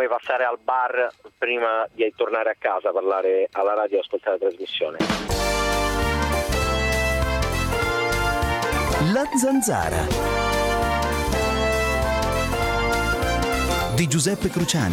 passare al bar prima di tornare a casa, parlare alla radio e ascoltare la trasmissione. La Zanzara di Giuseppe Cruciani.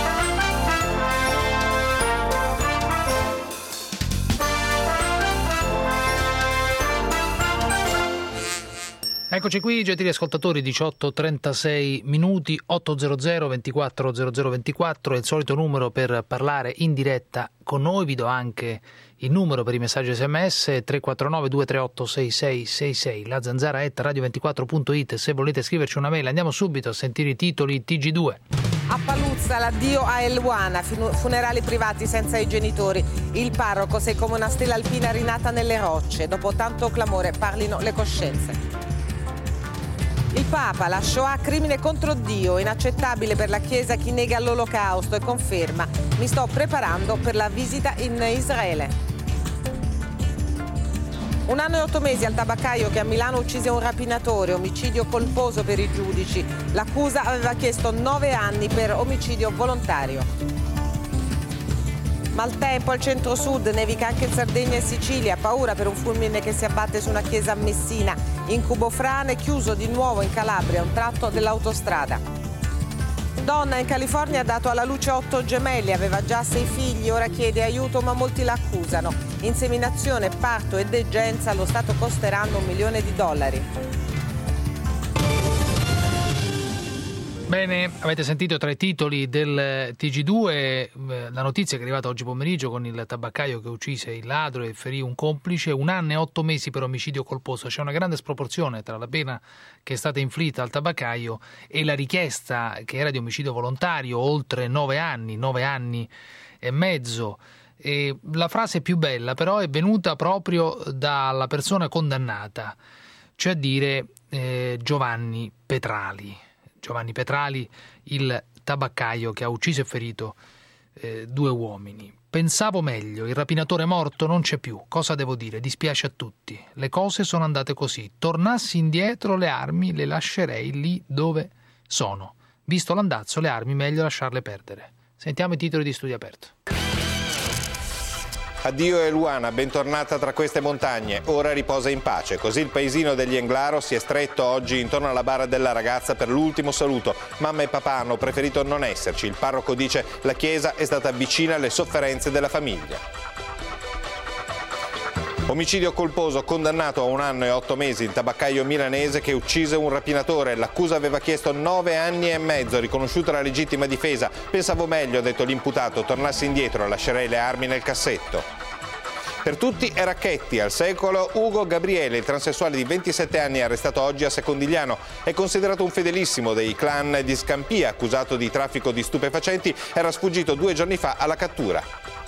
Eccoci qui, gentili ascoltatori, 18:36 minuti, 800 24 00 24 è il solito numero per parlare in diretta con noi. Vi do anche il numero per i messaggi SMS, 349 238 6666, la zanzara @radio24.it se volete scriverci una mail. Andiamo subito a sentire i titoli TG2. A Paluzza l'addio a Eluana, funerali privati senza i genitori. Il parroco, sei come una stella alpina rinata nelle rocce. Dopo tanto clamore parlino le coscienze. Il Papa, la Shoah crimine contro Dio, inaccettabile per la Chiesa chi nega l'Olocausto e conferma: mi sto preparando per la visita in Israele. 1 anno e 8 mesi al tabaccaio che a Milano uccise un rapinatore, omicidio colposo per i giudici. L'accusa aveva chiesto 9 anni per omicidio volontario. Maltempo al centro-sud, nevica anche in Sardegna e Sicilia, paura per un fulmine che si abbatte su una chiesa a Messina. Incubo frane, chiuso di nuovo in Calabria un tratto dell'autostrada. Donna in California ha dato alla luce 8 gemelli, aveva già 6 figli, ora chiede aiuto ma molti la accusano. Inseminazione, parto e degenza allo Stato costeranno $1 milione. Bene, avete sentito tra i titoli del TG2 la notizia che è arrivata oggi pomeriggio con il tabaccaio che uccise il ladro e ferì un complice, 1 anno e 8 mesi per omicidio colposo. C'è una grande sproporzione tra la pena che è stata inflitta al tabaccaio e la richiesta che era di omicidio volontario, oltre 9 anni e mezzo. E la frase più bella però è venuta proprio dalla persona condannata, cioè a dire Giovanni Petrali, il tabaccaio che ha ucciso e ferito 2 uomini. Pensavo meglio, il rapinatore morto non c'è più, cosa devo dire? Dispiace a tutti, le cose sono andate così. Tornassi indietro le armi le lascerei lì dove sono. Visto l'andazzo, le armi meglio lasciarle perdere. Sentiamo i titoli di Studio Aperto. Addio Eluana, bentornata tra queste montagne, ora riposa in pace. Così il paesino degli Englaro si è stretto oggi intorno alla bara della ragazza per l'ultimo saluto. Mamma e papà hanno preferito non esserci. Il parroco dice la chiesa è stata vicina alle sofferenze della famiglia. Omicidio colposo, condannato a 1 anno e 8 mesi il tabaccaio milanese che uccise un rapinatore. L'accusa aveva chiesto 9 anni e mezzo, riconosciuta la legittima difesa. Pensavo meglio, ha detto l'imputato, tornassi indietro, lascerei le armi nel cassetto. Per tutti è Racchetti, al secolo Ugo Gabriele, il transessuale di 27 anni arrestato oggi a Secondigliano. È considerato un fedelissimo dei clan di Scampia, accusato di traffico di stupefacenti, era sfuggito 2 giorni fa alla cattura.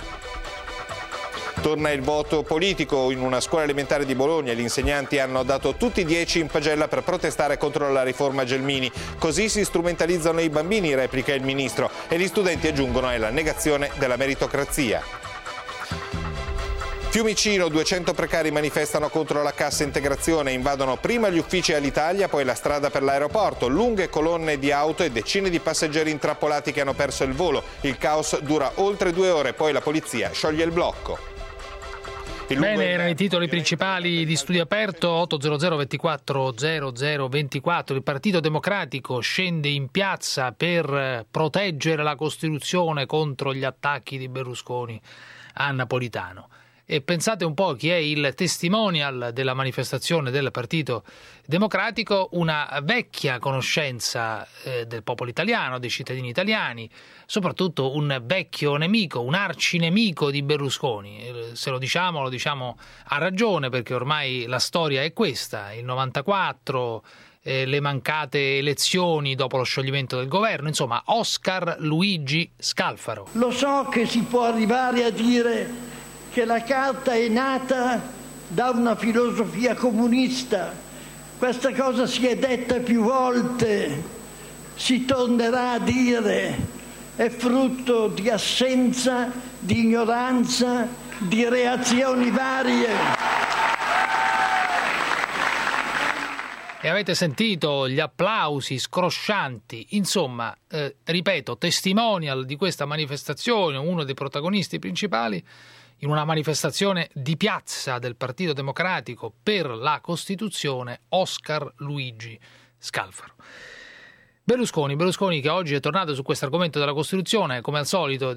Torna il voto politico. In una scuola elementare di Bologna gli insegnanti hanno dato tutti 10 in pagella per protestare contro la riforma Gelmini. Così si strumentalizzano i bambini, replica il ministro, e gli studenti aggiungono è la negazione della meritocrazia. Fiumicino, 200 precari manifestano contro la cassa integrazione, invadono prima gli uffici Alitalia, poi la strada per l'aeroporto, lunghe colonne di auto e decine di passeggeri intrappolati che hanno perso il volo. Il caos dura oltre 2 ore, poi la polizia scioglie il blocco. Bene, erano i titoli principali di Studio Aperto. 800 24 00 24. Il Partito Democratico scende in piazza per proteggere la Costituzione contro gli attacchi di Berlusconi a Napolitano. E pensate un po' chi è il testimonial della manifestazione del Partito Democratico, una vecchia conoscenza del popolo italiano, dei cittadini italiani, soprattutto un vecchio nemico, un arcinemico di Berlusconi. Se lo diciamo a ragione, perché ormai la storia è questa, il 94, le mancate elezioni dopo lo scioglimento del governo, insomma Oscar Luigi Scalfaro. Lo so che si può arrivare a dire che la Carta è nata da una filosofia comunista. Questa cosa si è detta più volte, si tornerà a dire, è frutto di assenza, di ignoranza, di reazioni varie. E avete sentito gli applausi scroscianti, insomma, ripeto, testimonial di questa manifestazione, uno dei protagonisti principali, in una manifestazione di piazza del Partito Democratico per la Costituzione, Oscar Luigi Scalfaro. Berlusconi che oggi è tornato su questo argomento della Costituzione, come al solito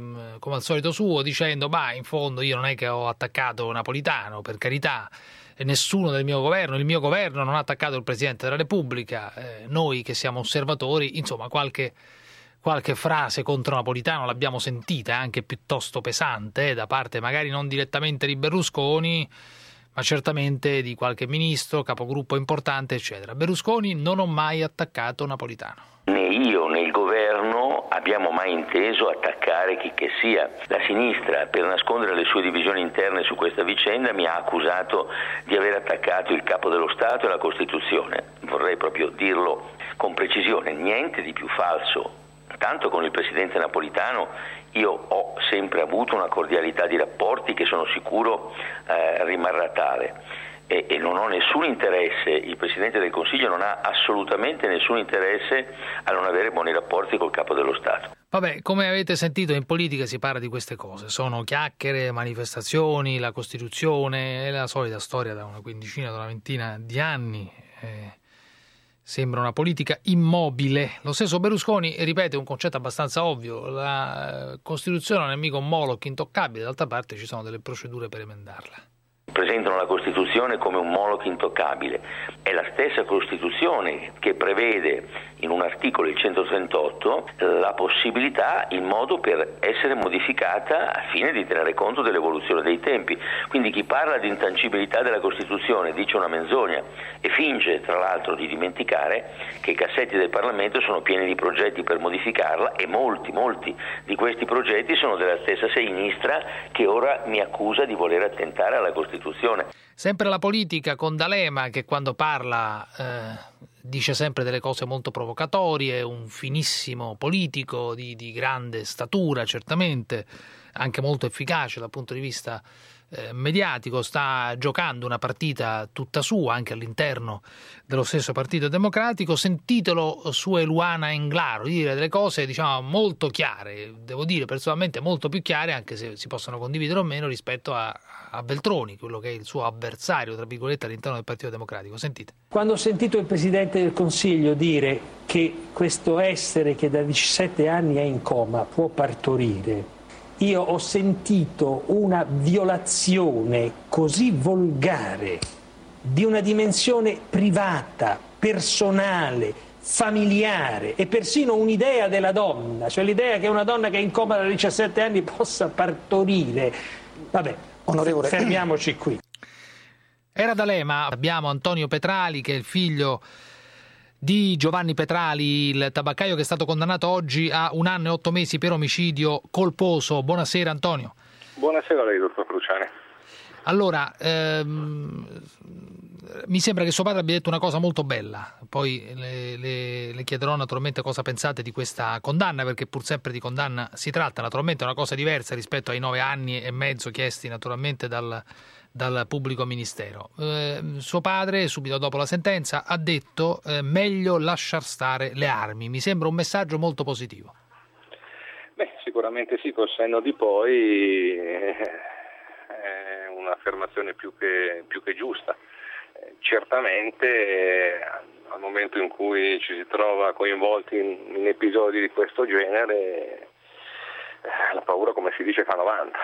suo, dicendo: in fondo io non è che ho attaccato Napolitano, per carità, nessuno del mio governo, il mio governo non ha attaccato il Presidente della Repubblica, noi che siamo osservatori, insomma qualche frase contro Napolitano l'abbiamo sentita, anche piuttosto pesante, da parte magari non direttamente di Berlusconi, ma certamente di qualche ministro, capogruppo importante, eccetera. Berlusconi: non ho mai attaccato Napolitano. Né io né il governo abbiamo mai inteso attaccare chi che sia. La sinistra, per nascondere le sue divisioni interne su questa vicenda, mi ha accusato di aver attaccato il Capo dello Stato e la Costituzione. Vorrei proprio dirlo con precisione, niente di più falso. Tanto con il Presidente Napolitano io ho sempre avuto una cordialità di rapporti che sono sicuro rimarrà tale. E non ho nessun interesse, il Presidente del Consiglio non ha assolutamente nessun interesse a non avere buoni rapporti col Capo dello Stato. Vabbè, come avete sentito, in politica si parla di queste cose, sono chiacchiere, manifestazioni, la Costituzione, è la solita storia da una ventina di anni. Sembra una politica immobile. Lo stesso Berlusconi ripete un concetto abbastanza ovvio: la Costituzione non è mica un Moloch intoccabile, d'altra parte ci sono delle procedure per emendarla. Presentano la Costituzione come un Moloch intoccabile. È la stessa Costituzione che prevede in un articolo, il 138, la possibilità, il modo per essere modificata al fine di tenere conto dell'evoluzione dei tempi. Quindi chi parla di intangibilità della Costituzione dice una menzogna e finge tra l'altro di dimenticare che i cassetti del Parlamento sono pieni di progetti per modificarla, e molti di questi progetti sono della stessa sinistra che ora mi accusa di voler attentare alla Costituzione. Sempre la politica, con D'Alema, che quando parla dice sempre delle cose molto provocatorie, un finissimo politico di grande statura, certamente anche molto efficace dal punto di vista mediatico, sta giocando una partita tutta sua anche all'interno dello stesso Partito Democratico. Sentitelo su Eluana Englaro dire delle cose, diciamo, molto chiare, devo dire personalmente molto più chiare, anche se si possono condividere o meno, rispetto a Veltroni, quello che è il suo avversario, tra virgolette, all'interno del Partito Democratico. Sentite. Quando ho sentito il Presidente del Consiglio dire che questo essere che da 17 anni è in coma può partorire, io ho sentito una violazione così volgare di una dimensione privata, personale, familiare e persino un'idea della donna, cioè l'idea che una donna che è in coma da 17 anni possa partorire. Vabbè, onorevole, fermiamoci qui. Era D'Alema. Abbiamo Antonio Petrali, che è il figlio di Giovanni Petrali, il tabaccaio che è stato condannato oggi a 1 anno e 8 mesi per omicidio colposo. Buonasera Antonio. Buonasera a lei, dottor Cruciani. Allora, mi sembra che suo padre abbia detto una cosa molto bella, poi le chiederò naturalmente cosa pensate di questa condanna, perché pur sempre di condanna si tratta, naturalmente è una cosa diversa rispetto ai 9 anni e mezzo chiesti naturalmente dal pubblico ministero. Suo padre, subito dopo la sentenza, ha detto meglio lasciar stare le armi. Mi sembra un messaggio molto positivo. Beh, sicuramente sì, col senno di poi è un'affermazione più che giusta. Certamente al momento in cui ci si trova coinvolti in episodi di questo genere, la paura, come si dice, fa 90.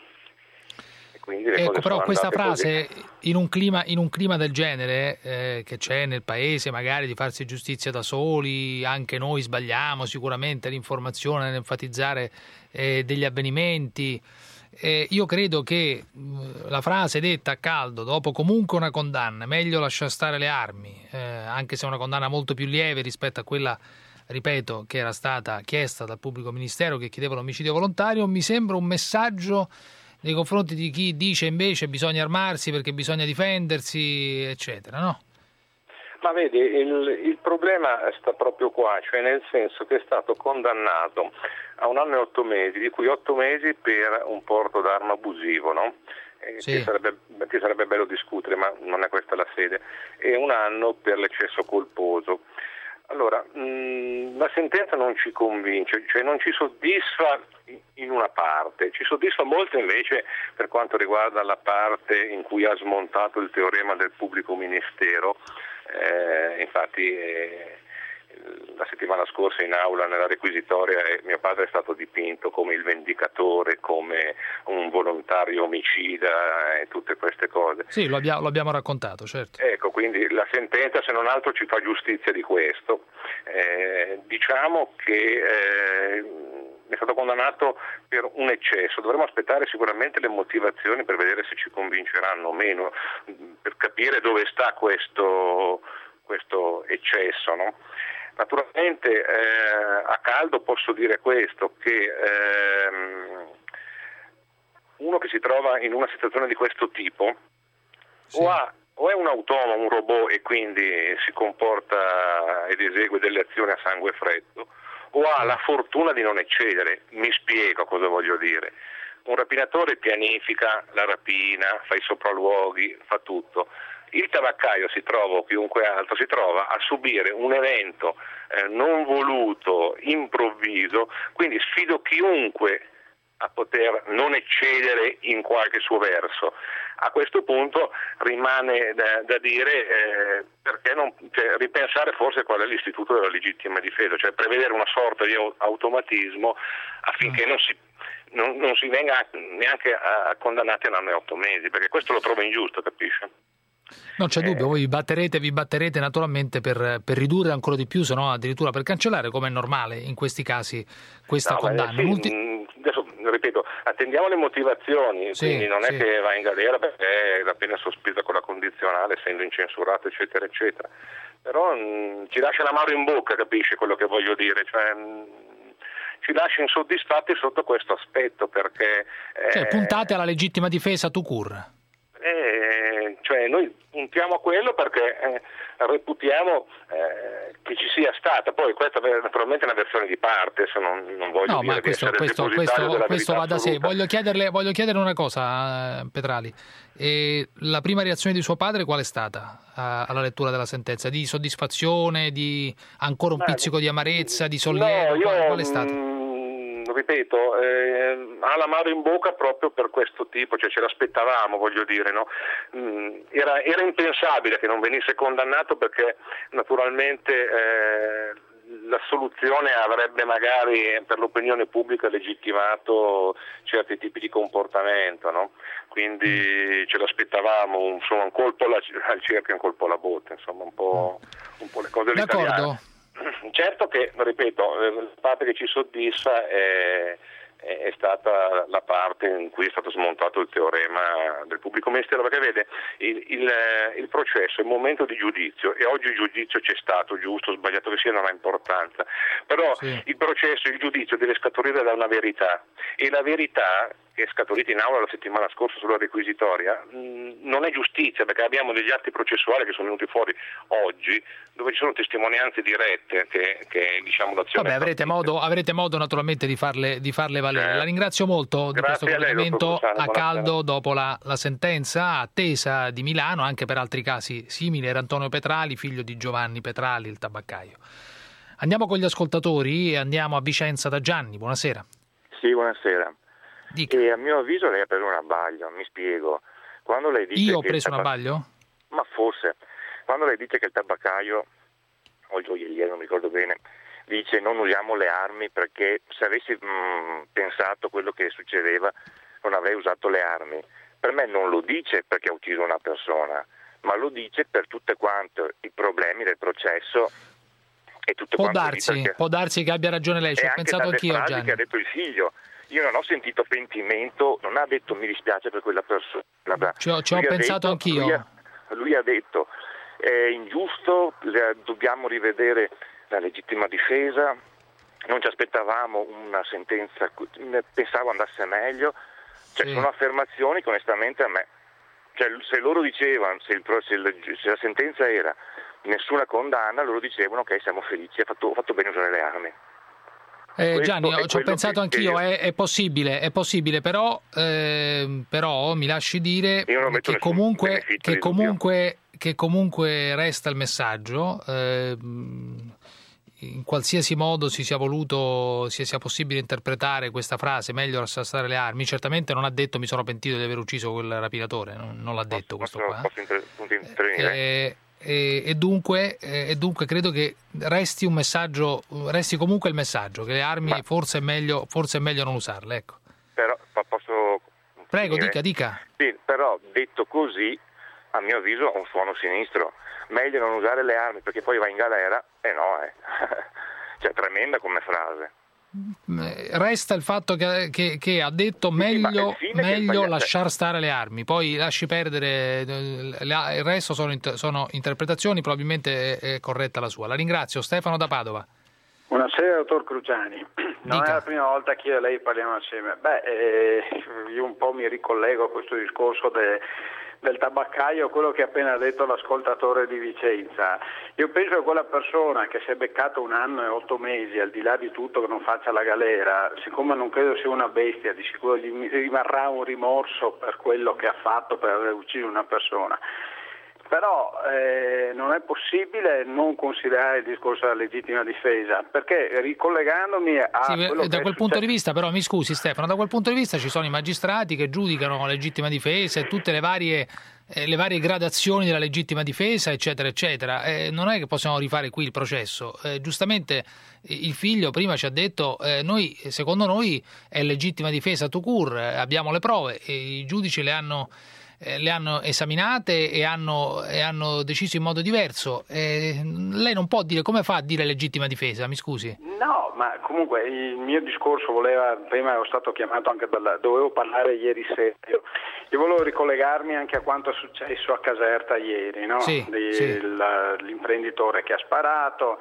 Ecco, però questa frase in un clima del genere che c'è nel paese, magari di farsi giustizia da soli, anche noi sbagliamo sicuramente l'informazione, nell'enfatizzare degli avvenimenti, io credo che la frase detta a caldo dopo comunque una condanna, meglio lasciare stare le armi, anche se è una condanna molto più lieve rispetto a quella, ripeto, che era stata chiesta dal pubblico ministero che chiedeva l'omicidio volontario, mi sembra un messaggio nei confronti di chi dice invece bisogna armarsi perché bisogna difendersi, eccetera, no? Ma vedi, il problema sta proprio qua, cioè nel senso che è stato condannato a 1 anno e 8 mesi, di cui 8 mesi per un porto d'arma abusivo, no? Ci sarebbe bello discutere, ma non è questa la sede, e 1 anno per l'eccesso colposo. Allora, la sentenza non ci convince, cioè non ci soddisfa in una parte, ci soddisfa molto invece per quanto riguarda la parte in cui ha smontato il teorema del pubblico ministero. Infatti la settimana scorsa in aula nella requisitoria mio padre è stato dipinto come il vendicatore, come un volontario omicida e tutte queste cose. Sì, lo abbiamo raccontato, certo. Ecco, quindi la sentenza se non altro ci fa giustizia di questo. Diciamo che è stato condannato per un eccesso, dovremo aspettare sicuramente le motivazioni per vedere se ci convinceranno o meno, per capire dove sta questo eccesso, no? Naturalmente a caldo posso dire questo, che uno che si trova in una situazione di questo tipo o è un automa, un robot, e quindi si comporta ed esegue delle azioni a sangue freddo, o ha la fortuna di non eccedere. Mi spiego cosa voglio dire. Un rapinatore pianifica la rapina, fa i sopralluoghi, fa tutto. Il tabaccaio si trova, o chiunque altro si trova, a subire un evento non voluto, improvviso, quindi sfido chiunque a poter non eccedere in qualche suo verso. A questo punto rimane da dire perché non ripensare forse qual è l'istituto della legittima difesa, cioè prevedere una sorta di automatismo affinché non si venga neanche condannati a 1 anno e 8 mesi, perché questo lo trovo ingiusto, capisce? Non c'è dubbio, voi vi batterete naturalmente per ridurre ancora di più, se no addirittura per cancellare, come è normale in questi casi, questa condanna. Adesso ripeto, attendiamo le motivazioni, quindi non è che va in galera perché è la pena sospesa con la condizionale, essendo incensurato, eccetera, eccetera. Però ci lascia l'amaro in bocca, capisce quello che voglio dire? Cioè, ci lascia insoddisfatti sotto questo aspetto, perché puntate alla legittima difesa tout court. Cioè noi puntiamo a quello perché reputiamo che ci sia stata, poi questa naturalmente è una versione di parte, se non voglio dire di essere il depositario della questo va da sé. Voglio chiederle una cosa, Petrali. La prima reazione di suo padre qual è stata alla lettura della sentenza? Di soddisfazione, di ancora un pizzico di amarezza, di sollievo? Qual è stata? Ripeto, ha l'amaro in bocca proprio per questo tipo, cioè ce l'aspettavamo, voglio dire, no? Era impensabile che non venisse condannato, perché naturalmente la soluzione avrebbe magari per l'opinione pubblica legittimato certi tipi di comportamento, no? Quindi ce l'aspettavamo, insomma, un colpo al cerchio e un colpo alla botte, insomma, un po' le cose all'italiana. D'accordo. Certo che, ripeto, la parte che ci soddisfa è stata la parte in cui è stato smontato il teorema del pubblico ministero, perché vede, il processo è il momento di giudizio, e oggi il giudizio c'è stato, giusto o sbagliato che sia non ha importanza, però il processo, il giudizio deve scaturire da una verità, e la verità che è scaturita in aula la settimana scorsa sulla requisitoria non è giustizia, perché abbiamo degli atti processuali che sono venuti fuori oggi, dove ci sono testimonianze dirette che diciamo l'azione. Avrete modo naturalmente di farle valere. La ringrazio molto di questo collegamento a caldo dopo la sentenza attesa di Milano, anche per altri casi simili. Era Antonio Petrali, figlio di Giovanni Petrali, il tabaccaio. Andiamo con gli ascoltatori e andiamo a Vicenza da Gianni. Buonasera. Sì, buonasera. Dica. E a mio avviso lei ha preso un abbaglio, mi spiego. Quando lei dice Io ho preso un abbaglio? Ma forse. Quando lei dice che il tabaccaio, o il gioielliere, non mi ricordo bene, dice non usiamo le armi perché se avessi pensato quello che succedeva non avrei usato le armi. Per me non lo dice perché ha ucciso una persona, ma lo dice per tutte quante i problemi del processo e tutte quante può darsi che abbia ragione lei, ci ho pensato anch'io, Gianni. Che ha detto il figlio. Io non ho sentito pentimento, non ha detto mi dispiace per quella persona. Ci ho pensato anch'io. Lui ha detto è ingiusto, dobbiamo rivedere la legittima difesa, non ci aspettavamo una sentenza, pensavo andasse meglio. Sono affermazioni che onestamente a me, se loro dicevano, se la sentenza era nessuna condanna, loro dicevano ok, siamo felici, ha fatto bene usare le armi. Gianni, ci ho pensato anch'io, è possibile, però mi lasci dire che comunque resta il messaggio, in qualsiasi modo sia possibile interpretare questa frase, meglio lasciar stare le armi. Certamente non ha detto mi sono pentito di aver ucciso quel rapinatore, non l'ha detto questo qua. Posso intervenire? E dunque credo che resti comunque il messaggio che le armi forse è meglio non usarle, ecco. Però posso prego finire? dica. Sì, però detto così, a mio avviso ha un suono sinistro. Meglio non usare le armi perché poi va in galera, cioè tremenda come frase. Resta il fatto che ha detto meglio lasciar stare le armi, poi lasci perdere il resto, sono interpretazioni, probabilmente è corretta la sua. La ringrazio. Stefano da Padova. Buonasera dottor Cruciani, non è la prima volta che io e lei parliamo assieme. Io un po' mi ricollego a questo discorso del tabaccaio, quello che ha appena detto l'ascoltatore di Vicenza. Io penso che quella persona che si è beccata 1 anno e 8 mesi, al di là di tutto che non faccia la galera, siccome non credo sia una bestia, di sicuro gli rimarrà un rimorso per quello che ha fatto, per aver ucciso una persona. Però non è possibile non considerare il discorso della legittima difesa, perché ricollegandomi a quello da quel punto di vista, però mi scusi Stefano, da quel punto di vista ci sono i magistrati che giudicano la legittima difesa e tutte le varie gradazioni della legittima difesa, eccetera eccetera. Non è che possiamo rifare qui il processo. Giustamente il figlio prima ci ha detto secondo noi è legittima difesa tout court, abbiamo le prove e i giudici le hanno esaminate e hanno deciso in modo diverso. Lei non può dire, come fa a dire legittima difesa, mi scusi? No, ma comunque il mio discorso prima ero stato chiamato anche dovevo parlare ieri sera, io volevo ricollegarmi anche a quanto è successo a Caserta ieri, no? L'imprenditore che ha sparato,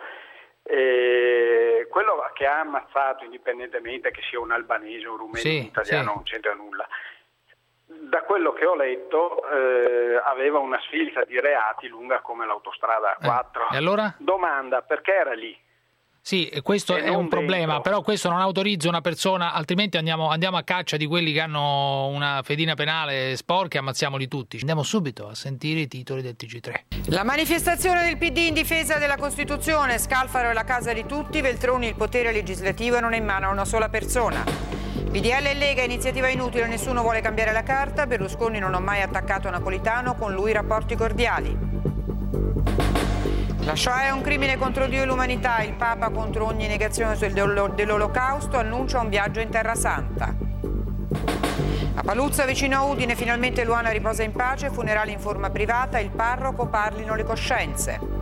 quello che ha ammazzato, indipendentemente che sia un albanese, un rumeno, un italiano, non c'entra nulla. Da quello che ho letto aveva una sfilza di reati lunga come l'autostrada A4. E allora? Domanda, perché era lì? Sì, questo è un problema, però questo non autorizza una persona, altrimenti andiamo a caccia di quelli che hanno una fedina penale sporca e ammazziamoli tutti. Andiamo subito a sentire i titoli del TG3. La manifestazione del PD in difesa della Costituzione, Scalfaro è la casa di tutti, Veltroni il potere legislativo non è in mano a una sola persona. PDL e Lega, iniziativa inutile, nessuno vuole cambiare la carta, Berlusconi non ha mai attaccato Napolitano, con lui rapporti cordiali. La Shoah è un crimine contro Dio e l'umanità, il Papa contro ogni negazione dell'Olocausto annuncia un viaggio in Terra Santa. A Paluzza, vicino a Udine, finalmente Luana riposa in pace, funerali in forma privata, il parroco, parlino le coscienze.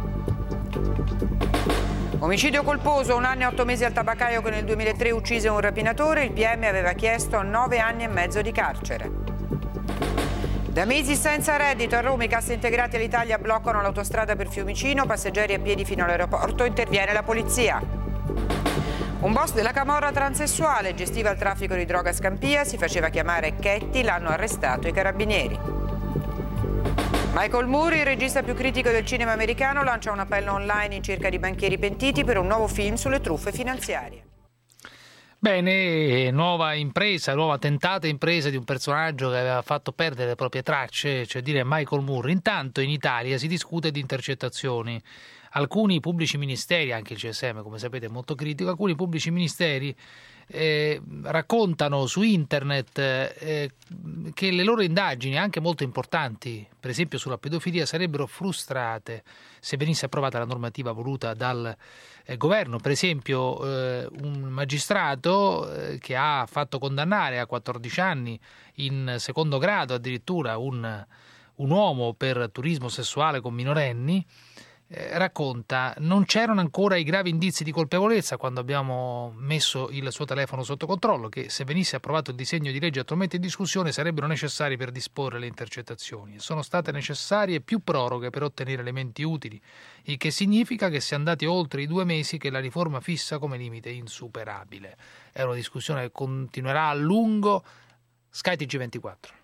Omicidio colposo, 1 anno e 8 mesi al tabaccaio che nel 2003 uccise un rapinatore, il PM aveva chiesto 9 anni e mezzo di carcere. Da mesi senza reddito, a Roma i cassaintegrati all'Italia bloccano l'autostrada per Fiumicino, passeggeri a piedi fino all'aeroporto, interviene la polizia. Un boss della camorra transessuale, gestiva il traffico di droga a Scampia, si faceva chiamare Chetti, l'hanno arrestato i carabinieri. Michael Moore, il regista più critico del cinema americano, lancia un appello online in cerca di banchieri pentiti per un nuovo film sulle truffe finanziarie. Bene, nuova tentata impresa di un personaggio che aveva fatto perdere le proprie tracce, cioè dire Michael Moore. Intanto in Italia si discute di intercettazioni. Alcuni pubblici ministeri, anche il CSM come sapete è molto critico, alcuni pubblici ministeri raccontano su internet che le loro indagini, anche molto importanti, per esempio sulla pedofilia, sarebbero frustrate se venisse approvata la normativa voluta dal governo. Per esempio un magistrato che ha fatto condannare a 14 anni in secondo grado addirittura un uomo per turismo sessuale con minorenni, racconta: non c'erano ancora i gravi indizi di colpevolezza quando abbiamo messo il suo telefono sotto controllo, che se venisse approvato il disegno di legge attualmente in discussione sarebbero necessari per disporre le intercettazioni. Sono state necessarie più proroghe per ottenere elementi utili, il che significa che si è andati oltre i 2 mesi che la riforma fissa come limite insuperabile. È una discussione che continuerà a lungo. Sky TG24.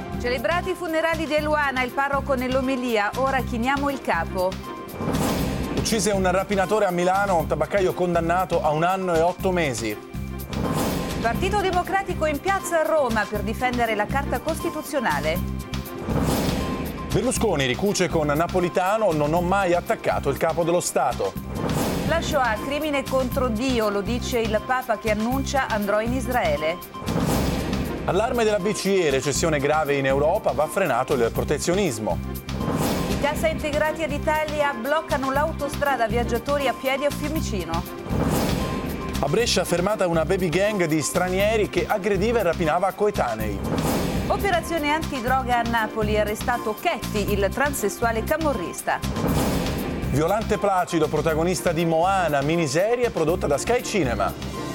Celebrati i funerali di Luana, il parroco nell'omelia, ora chiniamo il capo. Uccise un rapinatore a Milano, un tabaccaio condannato a 1 anno e 8 mesi. Partito Democratico in piazza a Roma per difendere la Carta Costituzionale. Berlusconi ricuce con Napolitano: non ho mai attaccato il capo dello Stato. La Shoah, crimine contro Dio, lo dice il Papa che annuncia andrò in Israele. Allarme della BCE, recessione grave in Europa, va frenato il protezionismo. I cassa integrati ad Italia bloccano l'autostrada viaggiatori a piedi a Fiumicino. A Brescia fermata una baby gang di stranieri che aggrediva e rapinava coetanei. Operazione antidroga a Napoli, arrestato Chetti, il transessuale camorrista. Violante Placido, protagonista di Moana, miniserie prodotta da Sky Cinema.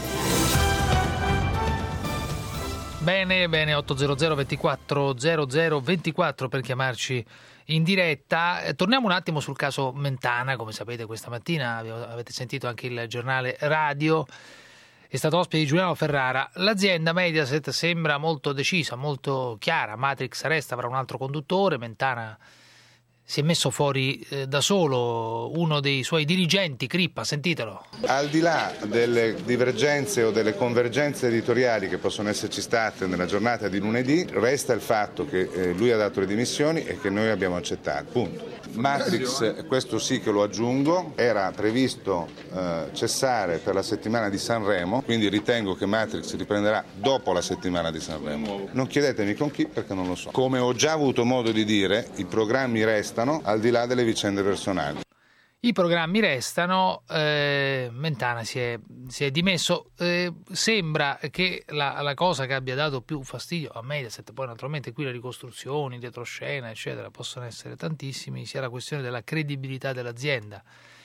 Bene, 800 24 00 24 per chiamarci in diretta. Torniamo un attimo sul caso Mentana. Come sapete, questa mattina avete sentito anche il giornale radio, è stato ospite di Giuliano Ferrara. L'azienda Mediaset sembra molto decisa, molto chiara. Matrix resta, avrà un altro conduttore. Mentana si è messo fuori da solo. Uno dei suoi dirigenti, Crippa, sentitelo. Al di là delle divergenze o delle convergenze editoriali che possono esserci state nella giornata di lunedì, resta il fatto che lui ha dato le dimissioni e che noi abbiamo accettato. Punto. Matrix, questo sì che lo aggiungo, era previsto cessare per la settimana di Sanremo, quindi ritengo che Matrix riprenderà dopo la settimana di Sanremo. Non chiedetemi con chi, perché non lo so. Come ho già avuto modo di dire, i programmi restano al di là delle vicende personali. I programmi restano, Mentana si è dimesso. Sembra che la cosa che abbia dato più fastidio a Mediaset, poi naturalmente qui le ricostruzioni, retroscena, eccetera, possono essere tantissimi, sia la questione della credibilità dell'azienda.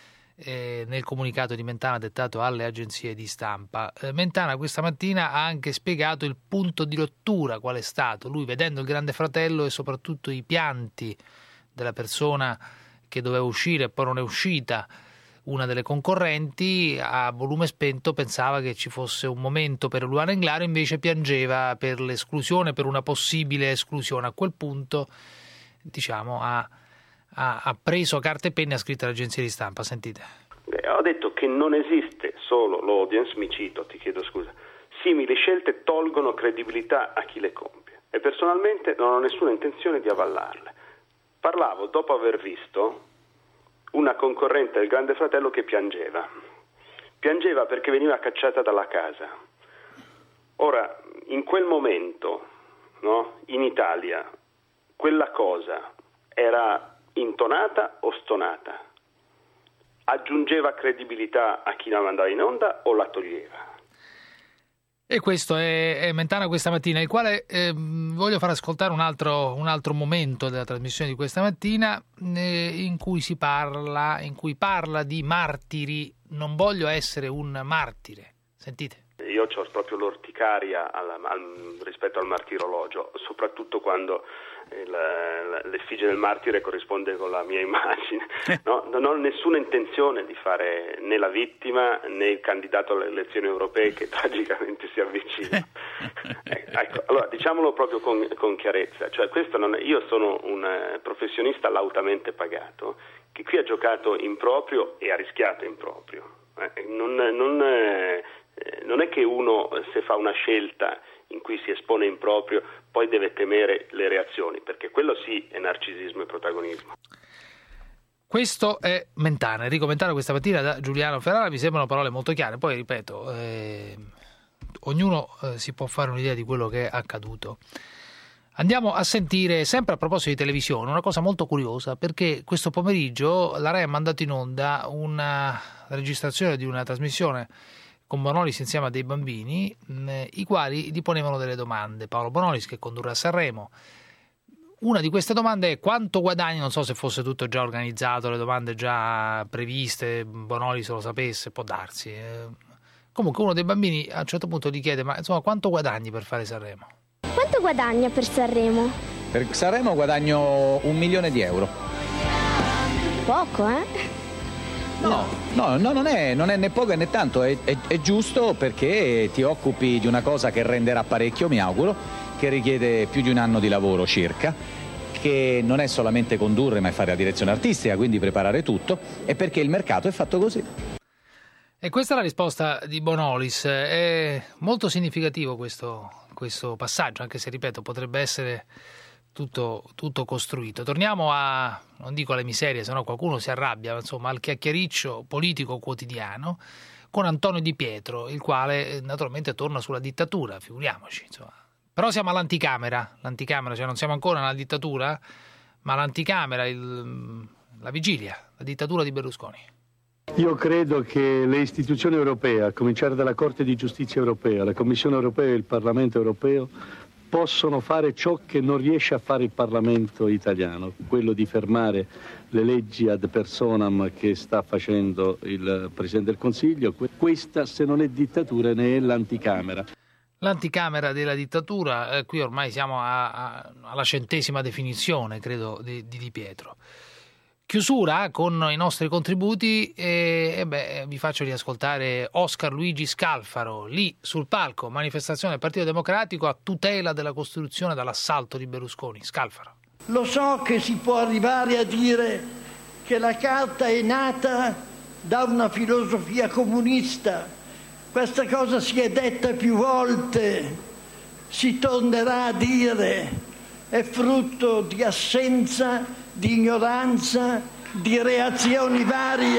Nel comunicato di Mentana dettato alle agenzie di stampa, Mentana questa mattina ha anche spiegato il punto di rottura qual è stato. Lui, vedendo il Grande Fratello e soprattutto i pianti della persona che doveva uscire e poi non è uscita, una delle concorrenti, a volume spento pensava che ci fosse un momento per Luana Englaro, invece piangeva per l'esclusione, per una possibile esclusione. A quel punto, diciamo, ha preso carta e penna e ha scritto all'agenzia di stampa. Sentite. Ho detto che non esiste solo l'audience, mi cito, ti chiedo scusa, simili scelte tolgono credibilità a chi le compie e personalmente non ho nessuna intenzione di avallarle. Parlavo dopo aver visto una concorrente del Grande Fratello che piangeva perché veniva cacciata dalla casa. Ora, in quel momento, no, in Italia, quella cosa era intonata o stonata? Aggiungeva credibilità a chi la mandava in onda o la toglieva? E questo è Mentana questa mattina, il quale voglio far ascoltare un altro momento della trasmissione di questa mattina in cui parla di martiri. Non voglio essere un martire. Sentite. Io ho proprio l'orticaria rispetto al martirologio, soprattutto quando l'effigie del martire corrisponde con la mia immagine. No, non ho nessuna intenzione di fare né la vittima né il candidato alle elezioni europee che tragicamente si avvicina. Ecco, allora diciamolo proprio con chiarezza, cioè io sono un professionista lautamente pagato che qui ha giocato in proprio e ha rischiato in proprio. Non è che uno, se fa una scelta in cui si espone in proprio, poi deve temere le reazioni, perché quello sì è narcisismo e protagonismo. Questo è Mentana, Enrico Mentana questa mattina da Giuliano Ferrara. Mi sembrano parole molto chiare, poi ripeto, ognuno si può fare un'idea di quello che è accaduto. Andiamo a sentire, sempre a proposito di televisione, una cosa molto curiosa, perché questo pomeriggio la Rai ha mandato in onda una registrazione di una trasmissione con Bonolis insieme a dei bambini, i quali gli ponevano delle domande. Paolo Bonolis, che condurrà a Sanremo. Una di queste domande è: quanto guadagni? Non so se fosse tutto già organizzato, le domande già previste, Bonolis lo sapesse, può darsi. Comunque uno dei bambini a un certo punto gli chiede: ma insomma, quanto guadagni per fare Sanremo? Quanto guadagna per Sanremo? Per Sanremo guadagno 1 milione di euro. Poco, eh? No, non è né poco né tanto, è giusto, perché ti occupi di una cosa che renderà parecchio, mi auguro, che richiede più di 1 anno di lavoro circa, perché non è solamente condurre ma è fare la direzione artistica, quindi preparare tutto, e perché il mercato è fatto così. E questa è la risposta di Bonolis. È molto significativo questo passaggio, anche se, ripeto, potrebbe essere tutto costruito. Torniamo non dico alle miserie, sennò qualcuno si arrabbia, insomma, al chiacchiericcio politico quotidiano con Antonio Di Pietro, il quale naturalmente torna sulla dittatura, figuriamoci, insomma. Però siamo all'anticamera, cioè non siamo ancora nella dittatura, ma l'anticamera, la vigilia, la dittatura di Berlusconi. Io credo che le istituzioni europee, a cominciare dalla Corte di Giustizia europea, la Commissione europea e il Parlamento europeo, possono fare ciò che non riesce a fare il Parlamento italiano, quello di fermare le leggi ad personam che sta facendo il Presidente del Consiglio. Questa, se non è dittatura, ne è l'anticamera. L'anticamera della dittatura, qui ormai siamo alla 100ª definizione, credo, di Pietro. Chiusura con i nostri contributi vi faccio riascoltare Oscar Luigi Scalfaro, lì sul palco, manifestazione del Partito Democratico a tutela della Costituzione dall'assalto di Berlusconi. Scalfaro. Lo so che si può arrivare a dire che la Carta è nata da una filosofia comunista. Questa cosa si è detta più volte, si tornerà a dire, è frutto di assenza, di ignoranza, di reazioni varie.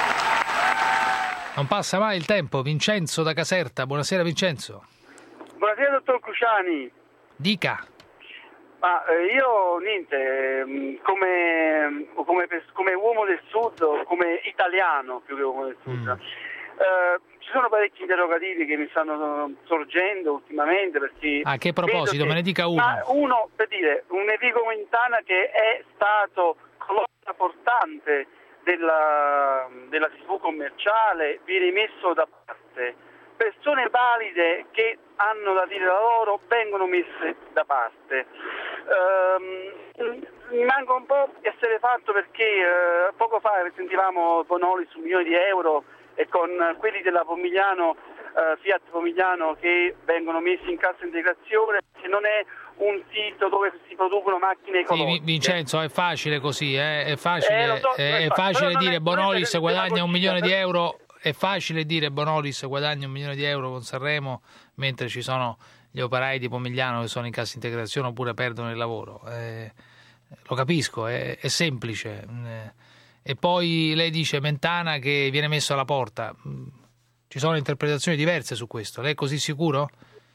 Non passa mai il tempo. Vincenzo da Caserta. Buonasera Vincenzo. Buonasera dottor Cruciani. Dica. Ma io niente, come uomo del Sud, come italiano più che uomo del Sud, ci sono parecchi interrogativi che mi stanno sorgendo ultimamente, perché a che proposito? Me ne dica uno. Ma uno, per dire, un Enrico Mentana che è stato colonna portante della TV commerciale viene messo da parte. Persone valide che hanno da dire la loro vengono messe da parte. Mi manca un po' di essere fatto, perché poco fa sentivamo Bonolis su milioni di euro e con quelli della Pomigliano, Fiat Pomigliano, che vengono messi in cassa integrazione, che non è un sito dove si producono macchine ecologiche. Sì, Vincenzo, è facile così, è facile, è facile dire Bonolis guadagna 1 milione di euro. È facile dire Bonolis guadagna 1 milione di euro con Sanremo, mentre ci sono gli operai di Pomigliano che sono in cassa integrazione oppure perdono il lavoro. Lo capisco, è semplice. E poi lei dice Mentana che viene messo alla porta. Ci sono interpretazioni diverse su questo. Lei è così sicuro?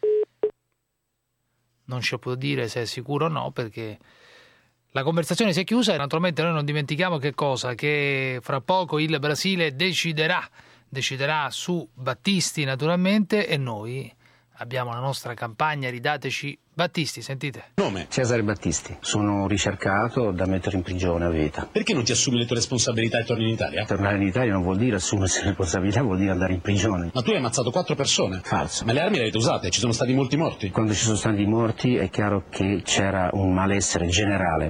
Non ci può dire se è sicuro o no, perché la conversazione si è chiusa e naturalmente noi non dimentichiamo che cosa? Che fra poco il Brasile deciderà su Battisti naturalmente, e noi abbiamo la nostra campagna Ridateci Battisti, sentite. Nome? Cesare Battisti. Sono ricercato da mettere in prigione a vita. Perché non ti assumi le tue responsabilità e torni in Italia? Tornare in Italia non vuol dire assumersi le responsabilità, vuol dire andare in prigione. Ma tu hai ammazzato 4 persone. Falso. Ma le armi le avete usate, ci sono stati molti morti. Quando ci sono stati morti è chiaro che c'era un malessere generale.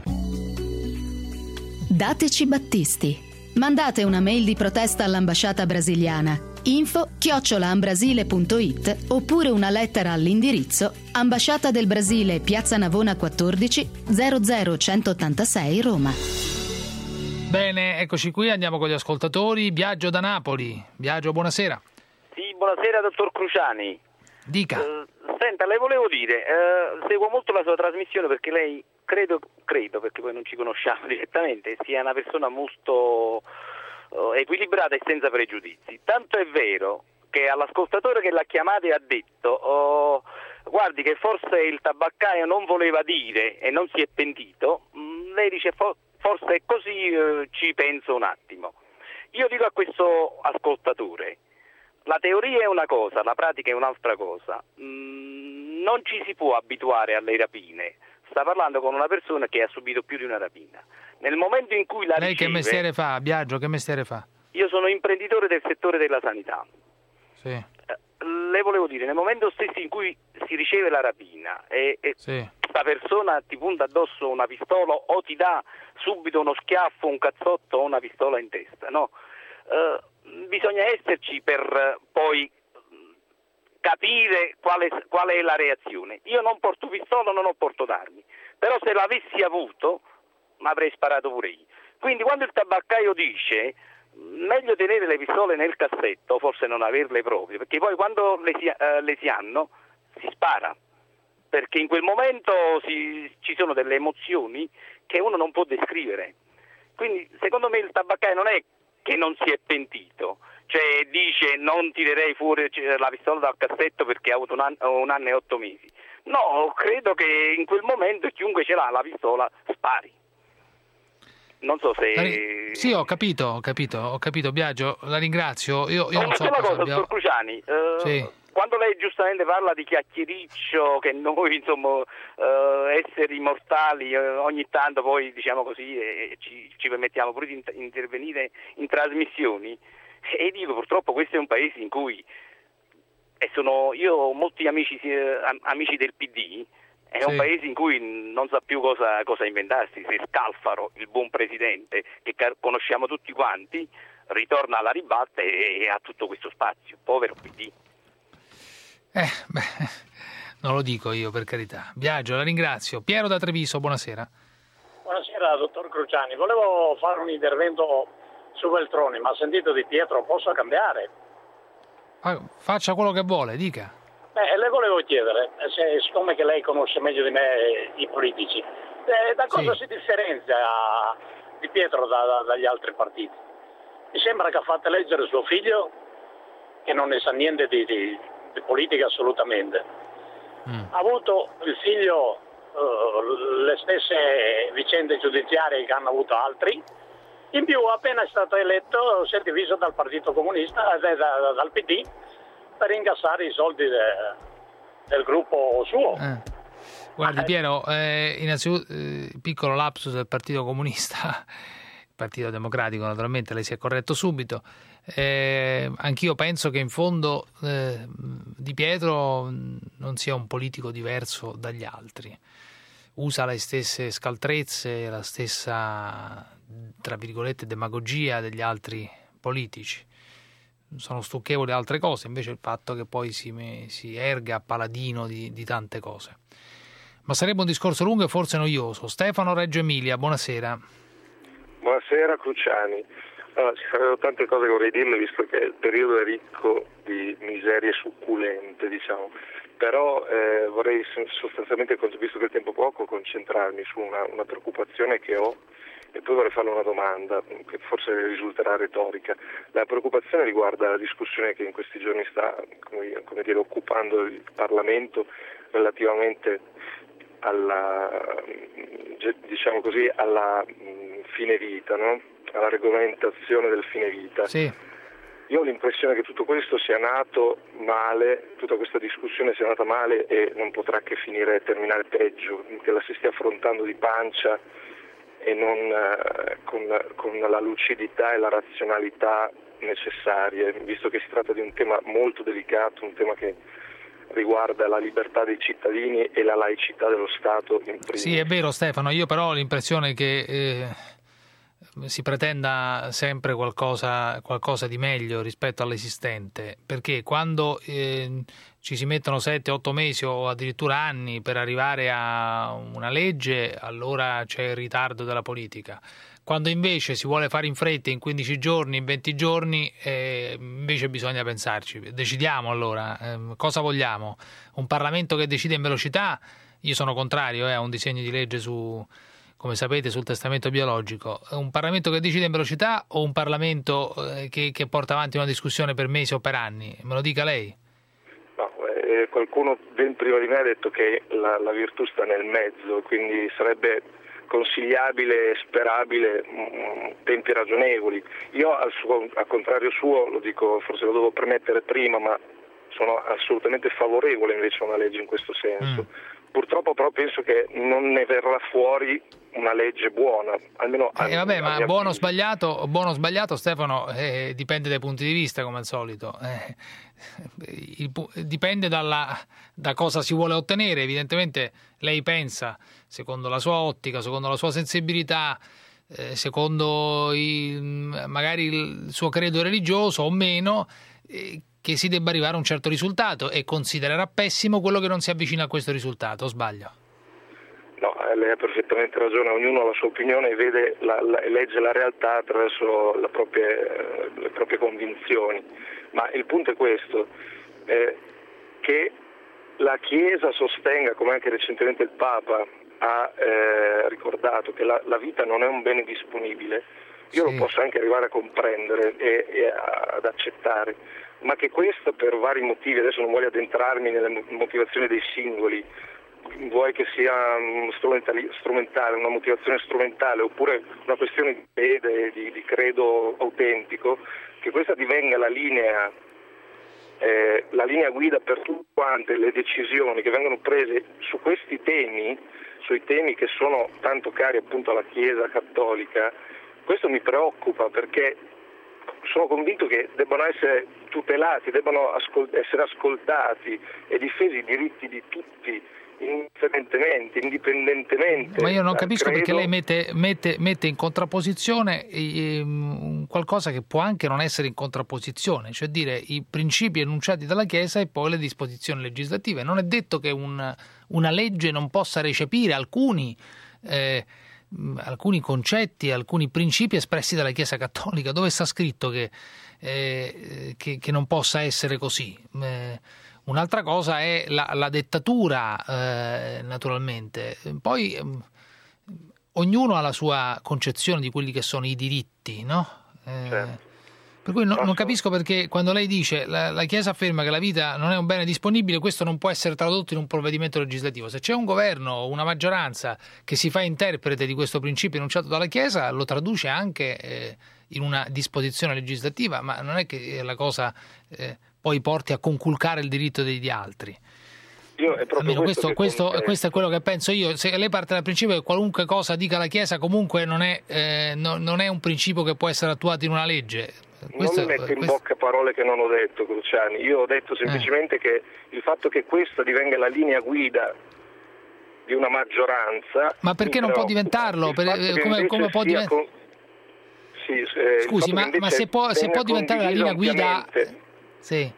Dateci Battisti. Mandate una mail di protesta all'ambasciata brasiliana info@ambrasile.it oppure una lettera all'indirizzo Ambasciata del Brasile, Piazza Navona 14 00186 Roma. Bene, eccoci qui, andiamo con gli ascoltatori. Biagio da Napoli. Biagio, buonasera. Sì, buonasera dottor Cruciani. Dica. Senta, le volevo dire, seguo molto la sua trasmissione perché lei, credo, perché poi non ci conosciamo direttamente, sia una persona molto equilibrata e senza pregiudizi. Tanto è vero che all'ascoltatore che l'ha chiamato e ha detto guardi che forse il tabaccaio non voleva dire e non si è pentito, lei dice forse è così, ci penso un attimo. Io dico a questo ascoltatore, la teoria è una cosa, la pratica è un'altra cosa. Non ci si può abituare alle rapine. Sta parlando con una persona che ha subito più di una rapina. Nel momento in cui la Lei riceve, che mestiere fa, Biagio? Che mestiere fa? Io sono imprenditore del settore della sanità. Sì. Le volevo dire, nel momento stesso in cui si riceve la rapina e sì, questa persona ti punta addosso una pistola o ti dà subito uno schiaffo, un cazzotto o una pistola in testa, no? Bisogna esserci per poi capire qual è la reazione. Io non porto pistola, non ho portato armi, però se l'avessi avuto mi avrei sparato pure io. Quindi quando il tabaccaio dice meglio tenere le pistole nel cassetto, forse non averle proprio, perché poi quando le si hanno si spara, perché in quel momento ci sono delle emozioni che uno non può descrivere. Quindi secondo me il tabaccaio non è che non si è pentito, cioè dice non tirerei fuori la pistola dal cassetto perché ha avuto un anno e 8 mesi. No, credo che in quel momento chiunque ce l'ha la pistola spari. Non so se... Sì, ho capito Biagio, la ringrazio. Io non so una cosa, dottor Cruciani, sì. Quando lei giustamente parla di chiacchiericcio, che noi insomma esseri mortali ogni tanto poi diciamo così ci permettiamo pure di intervenire in trasmissioni, e dico purtroppo questo è un paese in cui io ho molti amici del PD. È un paese in cui non sa più cosa inventarsi. Se Scalfaro, il buon presidente che conosciamo tutti quanti, ritorna alla ribalta e ha tutto questo spazio. Povero PD. Non lo dico io, per carità. Biagio, la ringrazio. Piero da Treviso, buonasera. Buonasera, dottor Cruciani. Volevo fare un intervento su Veltroni, ma sentito Di Pietro, posso cambiare? Faccia quello che vuole, dica. Le volevo chiedere, siccome che lei conosce meglio di me i politici, da cosa si differenzia Di Pietro dagli altri partiti? Mi sembra che ha fatto eleggere suo figlio, che non ne sa niente di politica assolutamente. Ha avuto il figlio le stesse vicende giudiziarie che hanno avuto altri. In più, appena è stato eletto, si è diviso dal Partito Comunista, dal PD, per incassare i soldi del gruppo suo. Guardi Piero, innanzitutto piccolo lapsus del Partito Comunista, il Partito Democratico naturalmente, lei si è corretto subito. Anch'io penso che in fondo Di Pietro non sia un politico diverso dagli altri, usa le stesse scaltrezze, la stessa tra virgolette demagogia degli altri politici. Sono stucchevoli altre cose, invece il fatto che poi si erga paladino di tante cose. Ma sarebbe un discorso lungo e forse noioso. Stefano, Reggio Emilia, buonasera. Buonasera Cruciani. Ci sarebbero tante cose che vorrei dirle, visto che il periodo è ricco di miserie succulente, diciamo. Però vorrei sostanzialmente, visto che il tempo è poco, concentrarmi su una preoccupazione che ho, e poi vorrei farle una domanda che forse risulterà retorica. La preoccupazione riguarda la discussione che in questi giorni sta occupando il Parlamento relativamente alla fine vita, no? Alla regolamentazione del fine vita. Sì. Io ho l'impressione che tutto questo sia nato male, tutta questa discussione sia nata male e non potrà che terminare peggio, che la si stia affrontando di pancia e non con la lucidità e la razionalità necessarie, visto che si tratta di un tema molto delicato, un tema che riguarda la libertà dei cittadini e la laicità dello Stato in primis. Sì, è vero Stefano, io però ho l'impressione che si pretenda sempre qualcosa di meglio rispetto all'esistente, perché quando ci si mettono 7-8 mesi o addirittura anni per arrivare a una legge, allora c'è il ritardo della politica. Quando invece si vuole fare in fretta, in 15 giorni, in 20 giorni, invece bisogna pensarci. Decidiamo allora, cosa vogliamo? Un Parlamento che decide in velocità? Io sono contrario a un disegno di legge come sapete, sul testamento biologico. Un Parlamento che decide in velocità o un Parlamento che porta avanti una discussione per mesi o per anni? Me lo dica lei. No, qualcuno ben prima di me ha detto che la virtù sta nel mezzo, quindi sarebbe consigliabile e sperabile tempi ragionevoli. Io al contrario suo, lo dico, forse lo devo premettere prima, ma sono assolutamente favorevole invece a una legge in questo senso. Purtroppo però penso che non ne verrà fuori una legge buona, almeno ma buono o sbagliato Stefano, dipende dai punti di vista, come al solito. Dipende da cosa si vuole ottenere. Evidentemente lei pensa, secondo la sua ottica, secondo la sua sensibilità, secondo magari il suo credo religioso o meno, che si debba arrivare a un certo risultato, e considererà pessimo quello che non si avvicina a questo risultato, o sbaglio? No, lei ha perfettamente ragione, ognuno ha la sua opinione e vede legge la realtà attraverso le proprie convinzioni, ma il punto è questo, che la Chiesa sostenga, come anche recentemente il Papa ha ricordato, che la vita non è un bene disponibile, io lo posso anche arrivare a comprendere e ad accettare, ma che questo per vari motivi, adesso non voglio addentrarmi nelle motivazioni dei singoli, vuoi che sia strumentale, una motivazione strumentale oppure una questione di fede, di credo autentico, che questa divenga la linea guida per tutte quante le decisioni che vengono prese su questi temi, sui temi che sono tanto cari appunto alla Chiesa cattolica. Questo mi preoccupa perché sono convinto che debbano essere tutelati, debbano essere ascoltati e difesi i diritti di tutti, indipendentemente. Ma io non capisco perché lei mette in contrapposizione qualcosa che può anche non essere in contrapposizione, cioè dire i principi enunciati dalla Chiesa e poi le disposizioni legislative. Non è detto che una legge non possa recepire alcuni concetti, alcuni principi espressi dalla Chiesa Cattolica. Dove sta scritto che non possa essere così? Un'altra cosa è la dettatura, naturalmente. Poi ognuno ha la sua concezione di quelli che sono i diritti, no? Certo. Per cui non capisco perché quando lei dice la Chiesa afferma che la vita non è un bene disponibile, questo non può essere tradotto in un provvedimento legislativo. Se c'è un governo o una maggioranza che si fa interprete di questo principio enunciato dalla Chiesa, lo traduce anche in una disposizione legislativa, ma non è che la cosa poi porti a conculcare il diritto degli altri. Almeno questo è quello che penso io. Se lei parte dal principio che qualunque cosa dica la Chiesa comunque non è un principio che può essere attuato in una legge. Non mi mette in bocca parole che non ho detto, Cruciani. Io ho detto semplicemente che il fatto che questa divenga la linea guida di una maggioranza. Ma perché non può diventarlo? Come può diventare? Scusi, ma se può diventare la linea guida? Sì.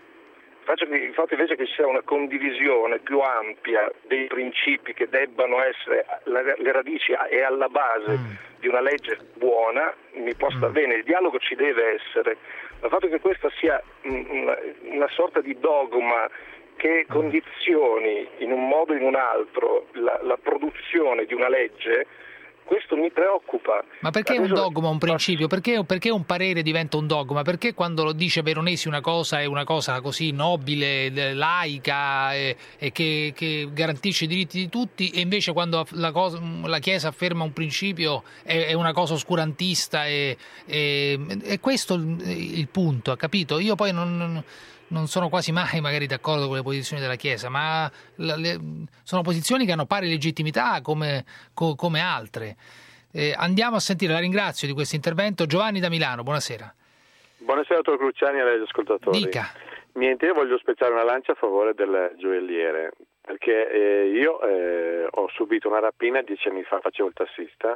Il fatto invece che ci sia una condivisione più ampia dei principi che debbano essere le radici e alla base di una legge buona mi può star bene, il dialogo ci deve essere, ma il fatto che questa sia una sorta di dogma che condizioni in un modo o in un altro la produzione di una legge, questo mi preoccupa. Ma perché un dogma, un principio? Perché un parere diventa un dogma? Perché quando lo dice Veronesi una cosa è una cosa così nobile, laica e che garantisce i diritti di tutti, e invece quando la Chiesa afferma un principio è una cosa oscurantista e questo il punto, ha capito? Io poi non sono quasi mai magari d'accordo con le posizioni della Chiesa, ma sono posizioni che hanno pari legittimità come altre. Andiamo a sentire, la ringrazio di questo intervento, Giovanni da Milano, buonasera. Buonasera dottor Cruciani e agli ascoltatori. Dica. Niente, io voglio spezzare una lancia a favore del gioielliere, perché io ho subito una rapina 10 anni fa, facevo il tassista,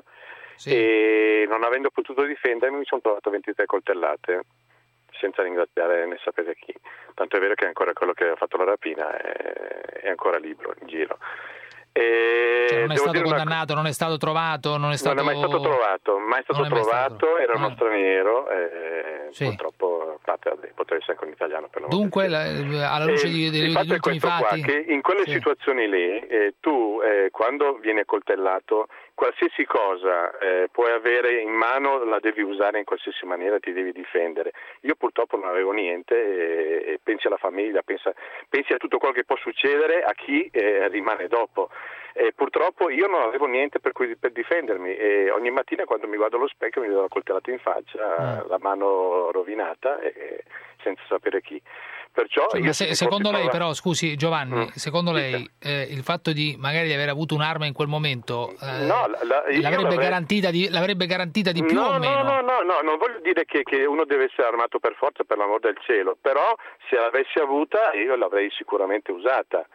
e non avendo potuto difendermi mi sono trovato 23 coltellate, senza ringraziare né sapere chi. Tanto è vero che ancora quello che ha fatto la rapina è ancora libero, in giro. Cioè non è stato condannato, non è stato trovato, non è mai stato trovato, era uno straniero, purtroppo potrebbe essere anche un italiano per dunque alla luce degli ultimi fatti che in quelle situazioni lì tu quando vieni accoltellato qualsiasi cosa puoi avere in mano, la devi usare in qualsiasi maniera, ti devi difendere. Io purtroppo non avevo niente e pensi alla famiglia, pensi a tutto quello che può succedere a chi rimane dopo. Purtroppo io non avevo niente per difendermi e ogni mattina quando mi guardo allo specchio mi vedo la coltellata in faccia, la mano rovinata senza sapere chi. Perciò secondo lei però, scusi Giovanni, secondo lei il fatto di magari aver avuto un'arma in quel momento l'avrebbe garantita di più o meno? No, non voglio dire che uno deve essere armato per forza, per l'amor del cielo, però se l'avessi avuta io l'avrei sicuramente usata.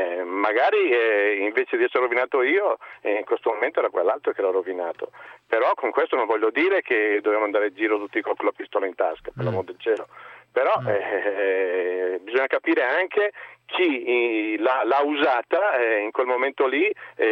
Magari invece di essere rovinato io, in questo momento era quell'altro che l'ha rovinato. Però con questo non voglio dire che dobbiamo andare in giro tutti con la pistola in tasca, per l'amor del cielo. Però bisogna capire anche chi l'ha usata in quel momento lì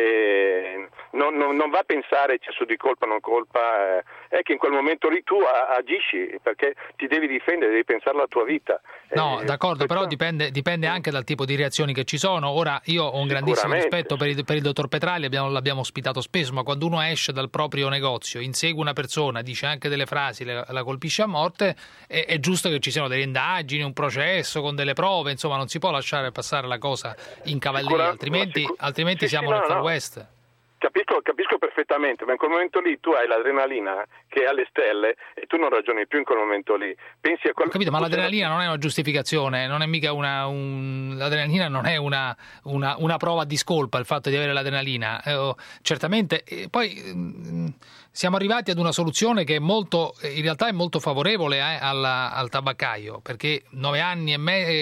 non va a pensare c'è su di colpa o non colpa, è che in quel momento lì tu agisci perché ti devi difendere, devi pensare alla tua vita. No, d'accordo, però dipende anche dal tipo di reazioni che ci sono. Ora io ho un grandissimo rispetto per il dottor Petralli, l'abbiamo ospitato spesso, ma quando uno esce dal proprio negozio, insegue una persona, dice anche delle frasi, la colpisce a morte, è giusto che ci siano delle indagini, un processo con delle prove, insomma non si può lasciare passare la cosa in cavalleria, altrimenti siamo nel Far West. Capisco perfettamente, ma in quel momento lì tu hai l'adrenalina che è alle stelle e tu non ragioni più in quel momento lì. Pensi a quello. Ho capito, ma l'adrenalina non è una giustificazione, non è mica l'adrenalina non è una prova di scolpa il fatto di avere l'adrenalina. Certamente, poi siamo arrivati ad una soluzione che in realtà è molto favorevole al tabaccaio, perché 9 anni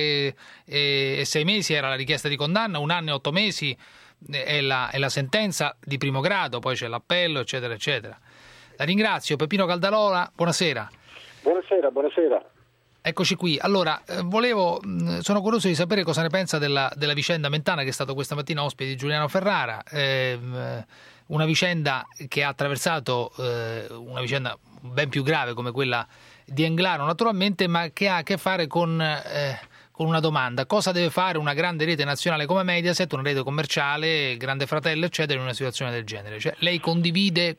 e 6 mesi era la richiesta di condanna, 1 anno e 8 mesi è la sentenza di primo grado, poi c'è l'appello, eccetera, eccetera. La ringrazio. Peppino Caldalola, buonasera. Buonasera. Eccoci qui. Allora, sono curioso di sapere cosa ne pensa della vicenda Mentana, che è stato questa mattina ospite di Giuliano Ferrara, una vicenda che ha attraversato una vicenda ben più grave come quella di Englaro, naturalmente, ma che ha a che fare con una domanda: cosa deve fare una grande rete nazionale come Mediaset, una rete commerciale, Grande Fratello, eccetera, in una situazione del genere? Cioè, lei condivide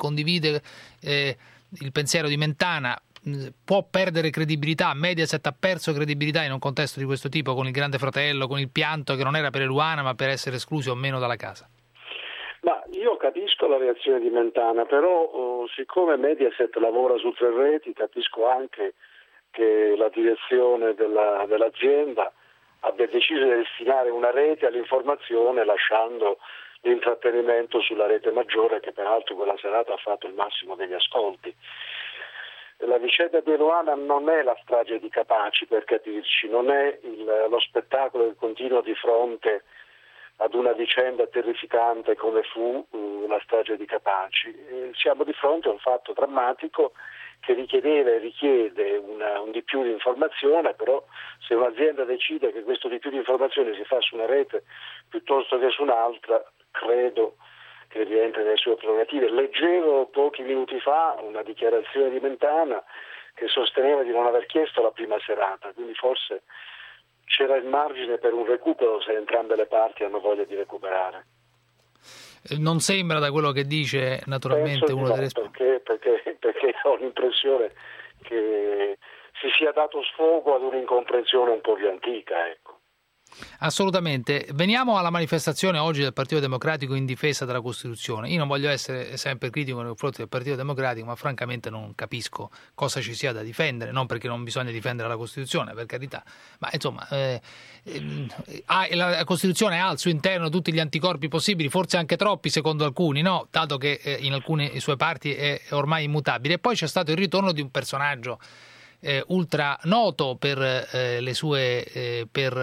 il pensiero di Mentana? Può perdere credibilità? Mediaset ha perso credibilità in un contesto di questo tipo, con il Grande Fratello, con il pianto che non era per Eluana ma per essere esclusi o meno dalla casa? Ma io capisco la reazione di Mentana, però siccome Mediaset lavora su 3 reti, capisco anche che la direzione dell'azienda abbia deciso di destinare una rete all'informazione, lasciando l'intrattenimento sulla rete maggiore, che peraltro quella serata ha fatto il massimo degli ascolti. La vicenda di Eluana non è la strage di Capaci, per capirci, non è lo spettacolo che continua di fronte ad una vicenda terrificante come fu la strage di Capaci. Siamo di fronte a un fatto drammatico che richiedeva e richiede un di più di informazione, però se un'azienda decide che questo di più di informazione si fa su una rete piuttosto che su un'altra, credo che rientri nelle sue prerogative. Leggevo pochi minuti fa una dichiarazione di Mentana che sosteneva di non aver chiesto la prima serata, quindi forse c'era il margine per un recupero se entrambe le parti hanno voglia di recuperare. Non sembra, da quello che dice, naturalmente, uno dei responsabili. Perché ho l'impressione che si sia dato sfogo ad un'incomprensione un po' più antica, ecco. Assolutamente. Veniamo alla manifestazione oggi del Partito Democratico in difesa della Costituzione. Io non voglio essere sempre critico nei confronti del Partito Democratico, ma francamente non capisco cosa ci sia da difendere, non perché non bisogna difendere la Costituzione, per carità, ma insomma la Costituzione ha al suo interno tutti gli anticorpi possibili, forse anche troppi secondo alcuni, no? Dato che in alcune sue parti è ormai immutabile. E poi c'è stato il ritorno di un personaggio ultra noto per le sue per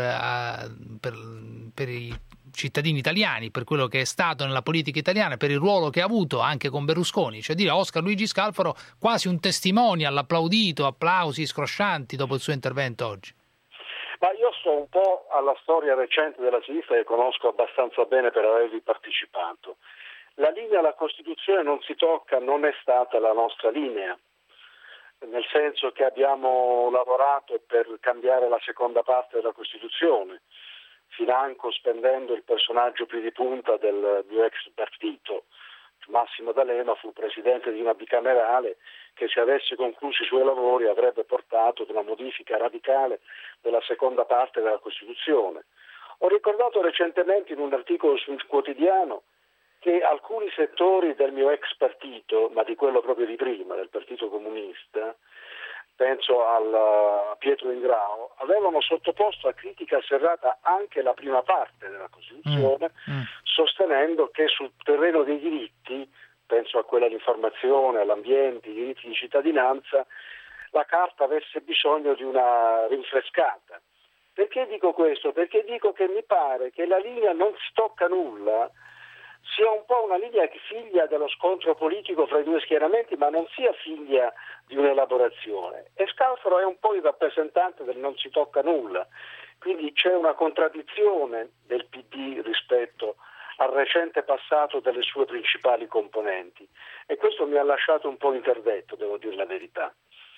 i cittadini italiani, per quello che è stato nella politica italiana, per il ruolo che ha avuto anche con Berlusconi, cioè dire Oscar Luigi Scalfaro quasi un testimonial, applaudito, applausi scroscianti dopo il suo intervento oggi. Ma io sto un po' alla storia recente della sinistra che conosco abbastanza bene per avervi partecipato. La linea alla Costituzione non si tocca, non è stata la nostra linea, nel senso che abbiamo lavorato per cambiare la seconda parte della Costituzione, financo spendendo il personaggio più di punta del mio ex partito. Massimo D'Alema fu presidente di una bicamerale che, se avesse concluso i suoi lavori, avrebbe portato ad una modifica radicale della seconda parte della Costituzione. Ho ricordato recentemente in un articolo sul quotidiano che alcuni settori del mio ex partito, ma di quello proprio di prima, del Partito Comunista, penso a Pietro Ingrao, avevano sottoposto a critica serrata anche la prima parte della Costituzione, sostenendo che sul terreno dei diritti, penso a quella all'informazione, all'ambiente, i diritti di cittadinanza, la Carta avesse bisogno di una rinfrescata. Perché dico questo? Perché dico che mi pare che la linea non si tocca nulla sia un po' una linea che figlia dello scontro politico fra i due schieramenti, ma non sia figlia di un'elaborazione. E Scalfaro è un po' il rappresentante del non si tocca nulla. Quindi c'è una contraddizione del PD rispetto al recente passato delle sue principali componenti, e questo mi ha lasciato un po' interdetto, devo dire la verità.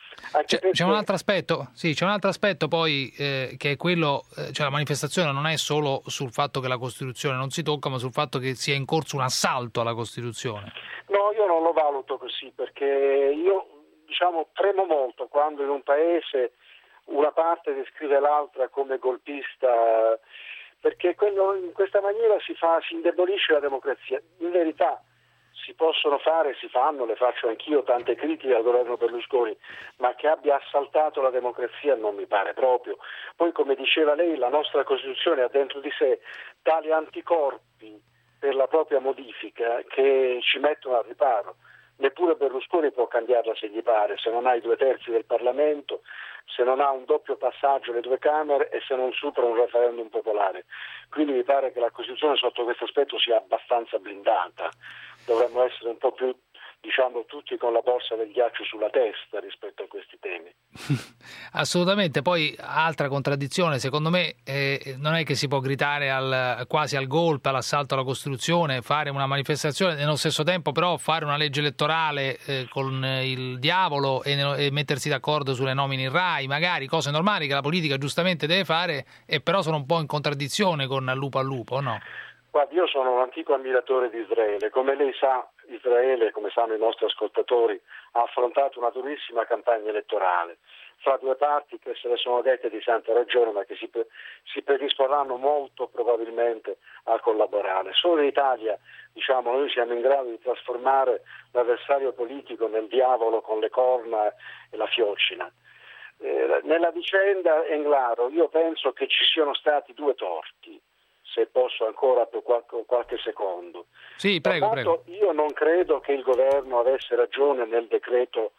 C'è un altro aspetto poi che è quello, cioè la manifestazione non è solo sul fatto che la Costituzione non si tocca, ma sul fatto che sia in corso un assalto alla Costituzione. No, io non lo valuto così, perché io tremo molto quando in un paese una parte descrive l'altra come golpista, perché in questa maniera si indebolisce la democrazia. In verità si possono fare, si fanno, le faccio anch'io, tante critiche al governo Berlusconi, ma che abbia assaltato la democrazia non mi pare proprio. Poi, come diceva lei, la nostra Costituzione ha dentro di sé tali anticorpi per la propria modifica che ci mettono al riparo. Neppure Berlusconi può cambiarla se gli pare, se non ha i 2/3 del Parlamento, se non ha un doppio passaggio alle 2 Camere e se non supera un referendum popolare. Quindi mi pare che la Costituzione sotto questo aspetto sia abbastanza blindata. Dovremmo essere un po' più, tutti con la borsa del ghiaccio sulla testa rispetto a questi temi. Assolutamente. Poi altra contraddizione, secondo me, non è che si può gridare quasi al golpe, all'assalto alla Costituzione, fare una manifestazione, nello stesso tempo però fare una legge elettorale con il diavolo e mettersi d'accordo sulle nomine in RAI, magari cose normali che la politica giustamente deve fare, e però sono un po' in contraddizione con al lupo, no? Guardi, io sono un antico ammiratore di Israele. Come lei sa, Israele, come sanno i nostri ascoltatori, ha affrontato una durissima campagna elettorale fra 2 parti che se le sono dette di santa ragione, ma che si predisporranno molto probabilmente a collaborare. Solo in Italia, noi siamo in grado di trasformare l'avversario politico nel diavolo con le corna e la fiocina. Nella vicenda Englaro io penso che ci siano stati 2 torti, se posso ancora per qualche secondo. Sì, prego. Io non credo che il governo avesse ragione nel decreto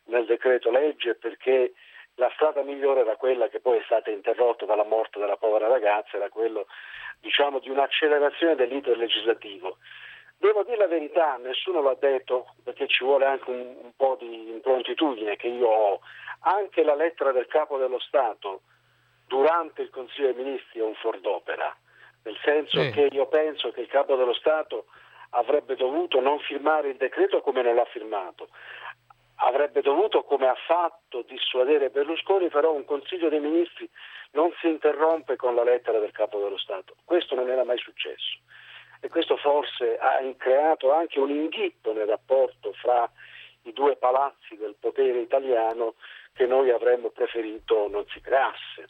legge, perché la strada migliore era quella che poi è stata interrotta dalla morte della povera ragazza, era quello di un'accelerazione dell'iter legislativo. Devo dire la verità, nessuno l'ha detto, perché ci vuole anche un po' di improntitudine che io ho. Anche la lettera del Capo dello Stato durante il Consiglio dei Ministri è un fuor d'opera. Nel senso che io penso che il Capo dello Stato avrebbe dovuto non firmare il decreto come non l'ha firmato, avrebbe dovuto, come ha fatto, dissuadere Berlusconi, però un Consiglio dei Ministri non si interrompe con la lettera del Capo dello Stato. Questo non era mai successo e questo forse ha creato anche un inghippo nel rapporto fra i 2 palazzi del potere italiano che noi avremmo preferito non si creasse.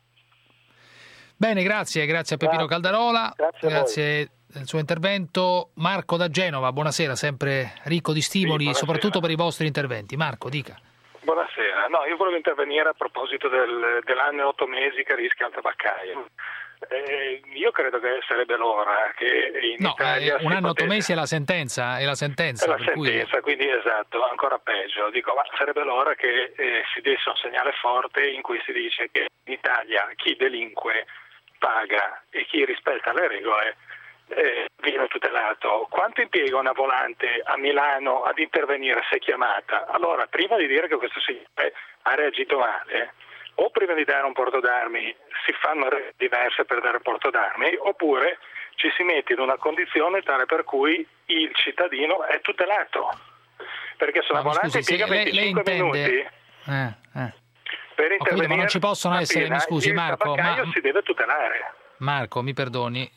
Bene, grazie a Peppino Caldarola, grazie del suo intervento. Marco da Genova, buonasera, sempre ricco di stimoli, soprattutto per i vostri interventi. Marco, dica. Buonasera, io volevo intervenire a proposito dell'anno e 8 mesi che rischia il tabaccaio. Io credo che sarebbe l'ora che in Italia un anno e 8 mesi è la sentenza. È la sentenza, quindi esatto, ancora peggio. Ma sarebbe l'ora che si desse un segnale forte in cui si dice che in Italia chi delinque paga e chi rispetta le regole viene tutelato. Quanto impiega una volante a Milano ad intervenire se chiamata? Allora, prima di dire che questo signore ha reagito male, o prima di dare un porto d'armi si fanno regole diverse per dare porto d'armi, oppure ci si mette in una condizione tale per cui il cittadino è tutelato. Perché se una volante impiega 25 minuti per intervenire, ma non ci possono essere, mi scusi Marco, si deve tutelare. Marco, mi perdoni,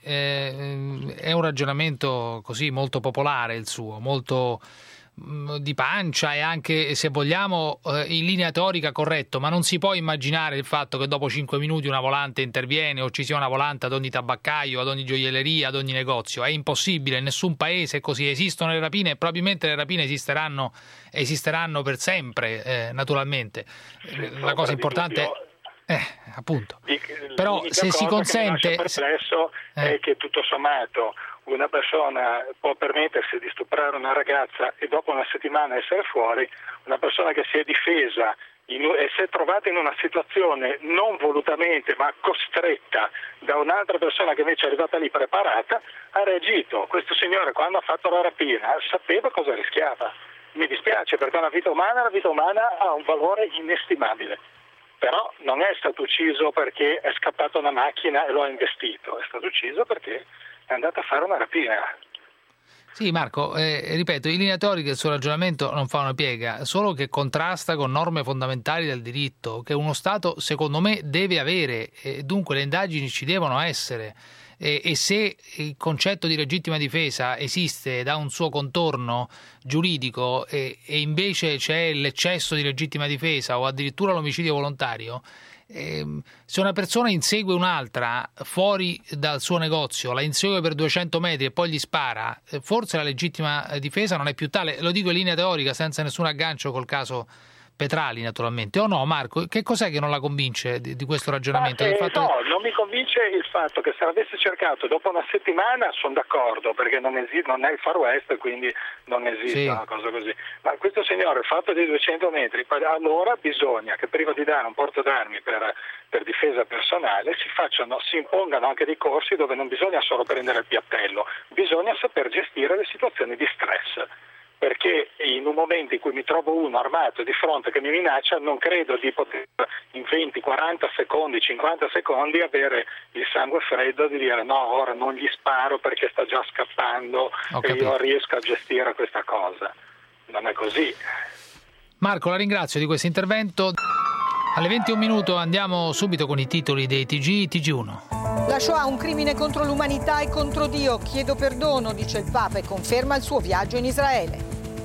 è un ragionamento così molto popolare il suo, molto di pancia e anche, se vogliamo, in linea teorica corretto, ma non si può immaginare il fatto che dopo 5 minuti una volante interviene o ci sia una volante ad ogni tabaccaio, ad ogni gioielleria, ad ogni negozio. È impossibile, in nessun paese è così. Esistono le rapine e probabilmente le rapine esisteranno per sempre, naturalmente. La cosa importante appunto. Però se si consente è che tutto sommato una persona può permettersi di stuprare una ragazza e dopo una settimana essere fuori, una persona che si è difesa e si è trovata in una situazione non volutamente ma costretta da un'altra persona che invece è arrivata lì preparata, ha reagito. Questo signore, quando ha fatto la rapina, sapeva cosa rischiava. Mi dispiace, perché la vita umana ha un valore inestimabile. però non è stato ucciso perché è scappata una macchina e lo ha investito, è stato ucciso perché è andato a fare una rapina. Sì, Marco, ripeto, in linea teorica il suo ragionamento non fa una piega, solo che contrasta con norme fondamentali del diritto che uno Stato, secondo me, deve avere, dunque le indagini ci devono essere. E se il concetto di legittima difesa esiste da un suo contorno giuridico e invece c'è l'eccesso di legittima difesa o addirittura l'omicidio volontario, se una persona insegue un'altra fuori dal suo negozio, la insegue per 200 metri e poi gli spara, forse la legittima difesa non è più tale. Lo dico in linea teorica senza nessun aggancio col caso Petrali, naturalmente. O no, Marco? Che cos'è che non la convince di questo ragionamento? No, non mi convince il fatto che se l'avesse cercato dopo una settimana sono d'accordo, perché non è il Far West, quindi non esiste una cosa così. Ma questo signore, il fatto dei 200 metri, allora bisogna che prima di dare un porto d'armi per difesa personale si impongano anche dei corsi dove non bisogna solo prendere il piattello, bisogna saper gestire le situazioni di stress. Perché in un momento in cui mi trovo uno armato di fronte che mi minaccia, non credo di poter in 20, 40 secondi, 50 secondi avere il sangue freddo di dire no, ora non gli sparo perché sta già scappando e io riesco a gestire questa cosa. Non è così. Marco, la ringrazio di questo intervento. Alle 21 andiamo subito con i titoli dei TG1. La Shoah, un crimine contro l'umanità e contro Dio. Chiedo perdono, dice il Papa e conferma il suo viaggio in Israele.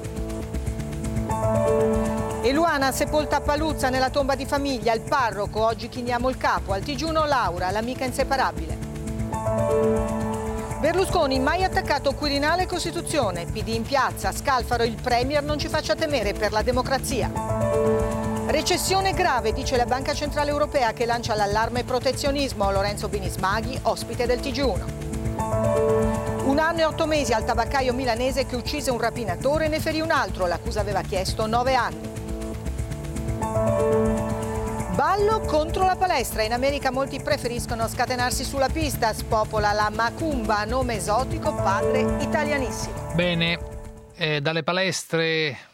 Eluana sepolta a Paluzza nella tomba di famiglia. Il parroco, oggi chiniamo il capo. Al TG1 Laura, l'amica inseparabile. Berlusconi, mai attaccato Quirinale e Costituzione. PD in piazza, Scalfaro, il Premier non ci faccia temere per la democrazia. Recessione grave, dice la Banca Centrale Europea che lancia l'allarme protezionismo. Lorenzo Binismaghi, ospite del TG1. 1 anno e 8 mesi al tabaccaio milanese che uccise un rapinatore e ne ferì un altro. L'accusa aveva chiesto 9 anni. Ballo contro la palestra. In America molti preferiscono scatenarsi sulla pista. Spopola la macumba, nome esotico, padre italianissimo. Bene, dalle palestre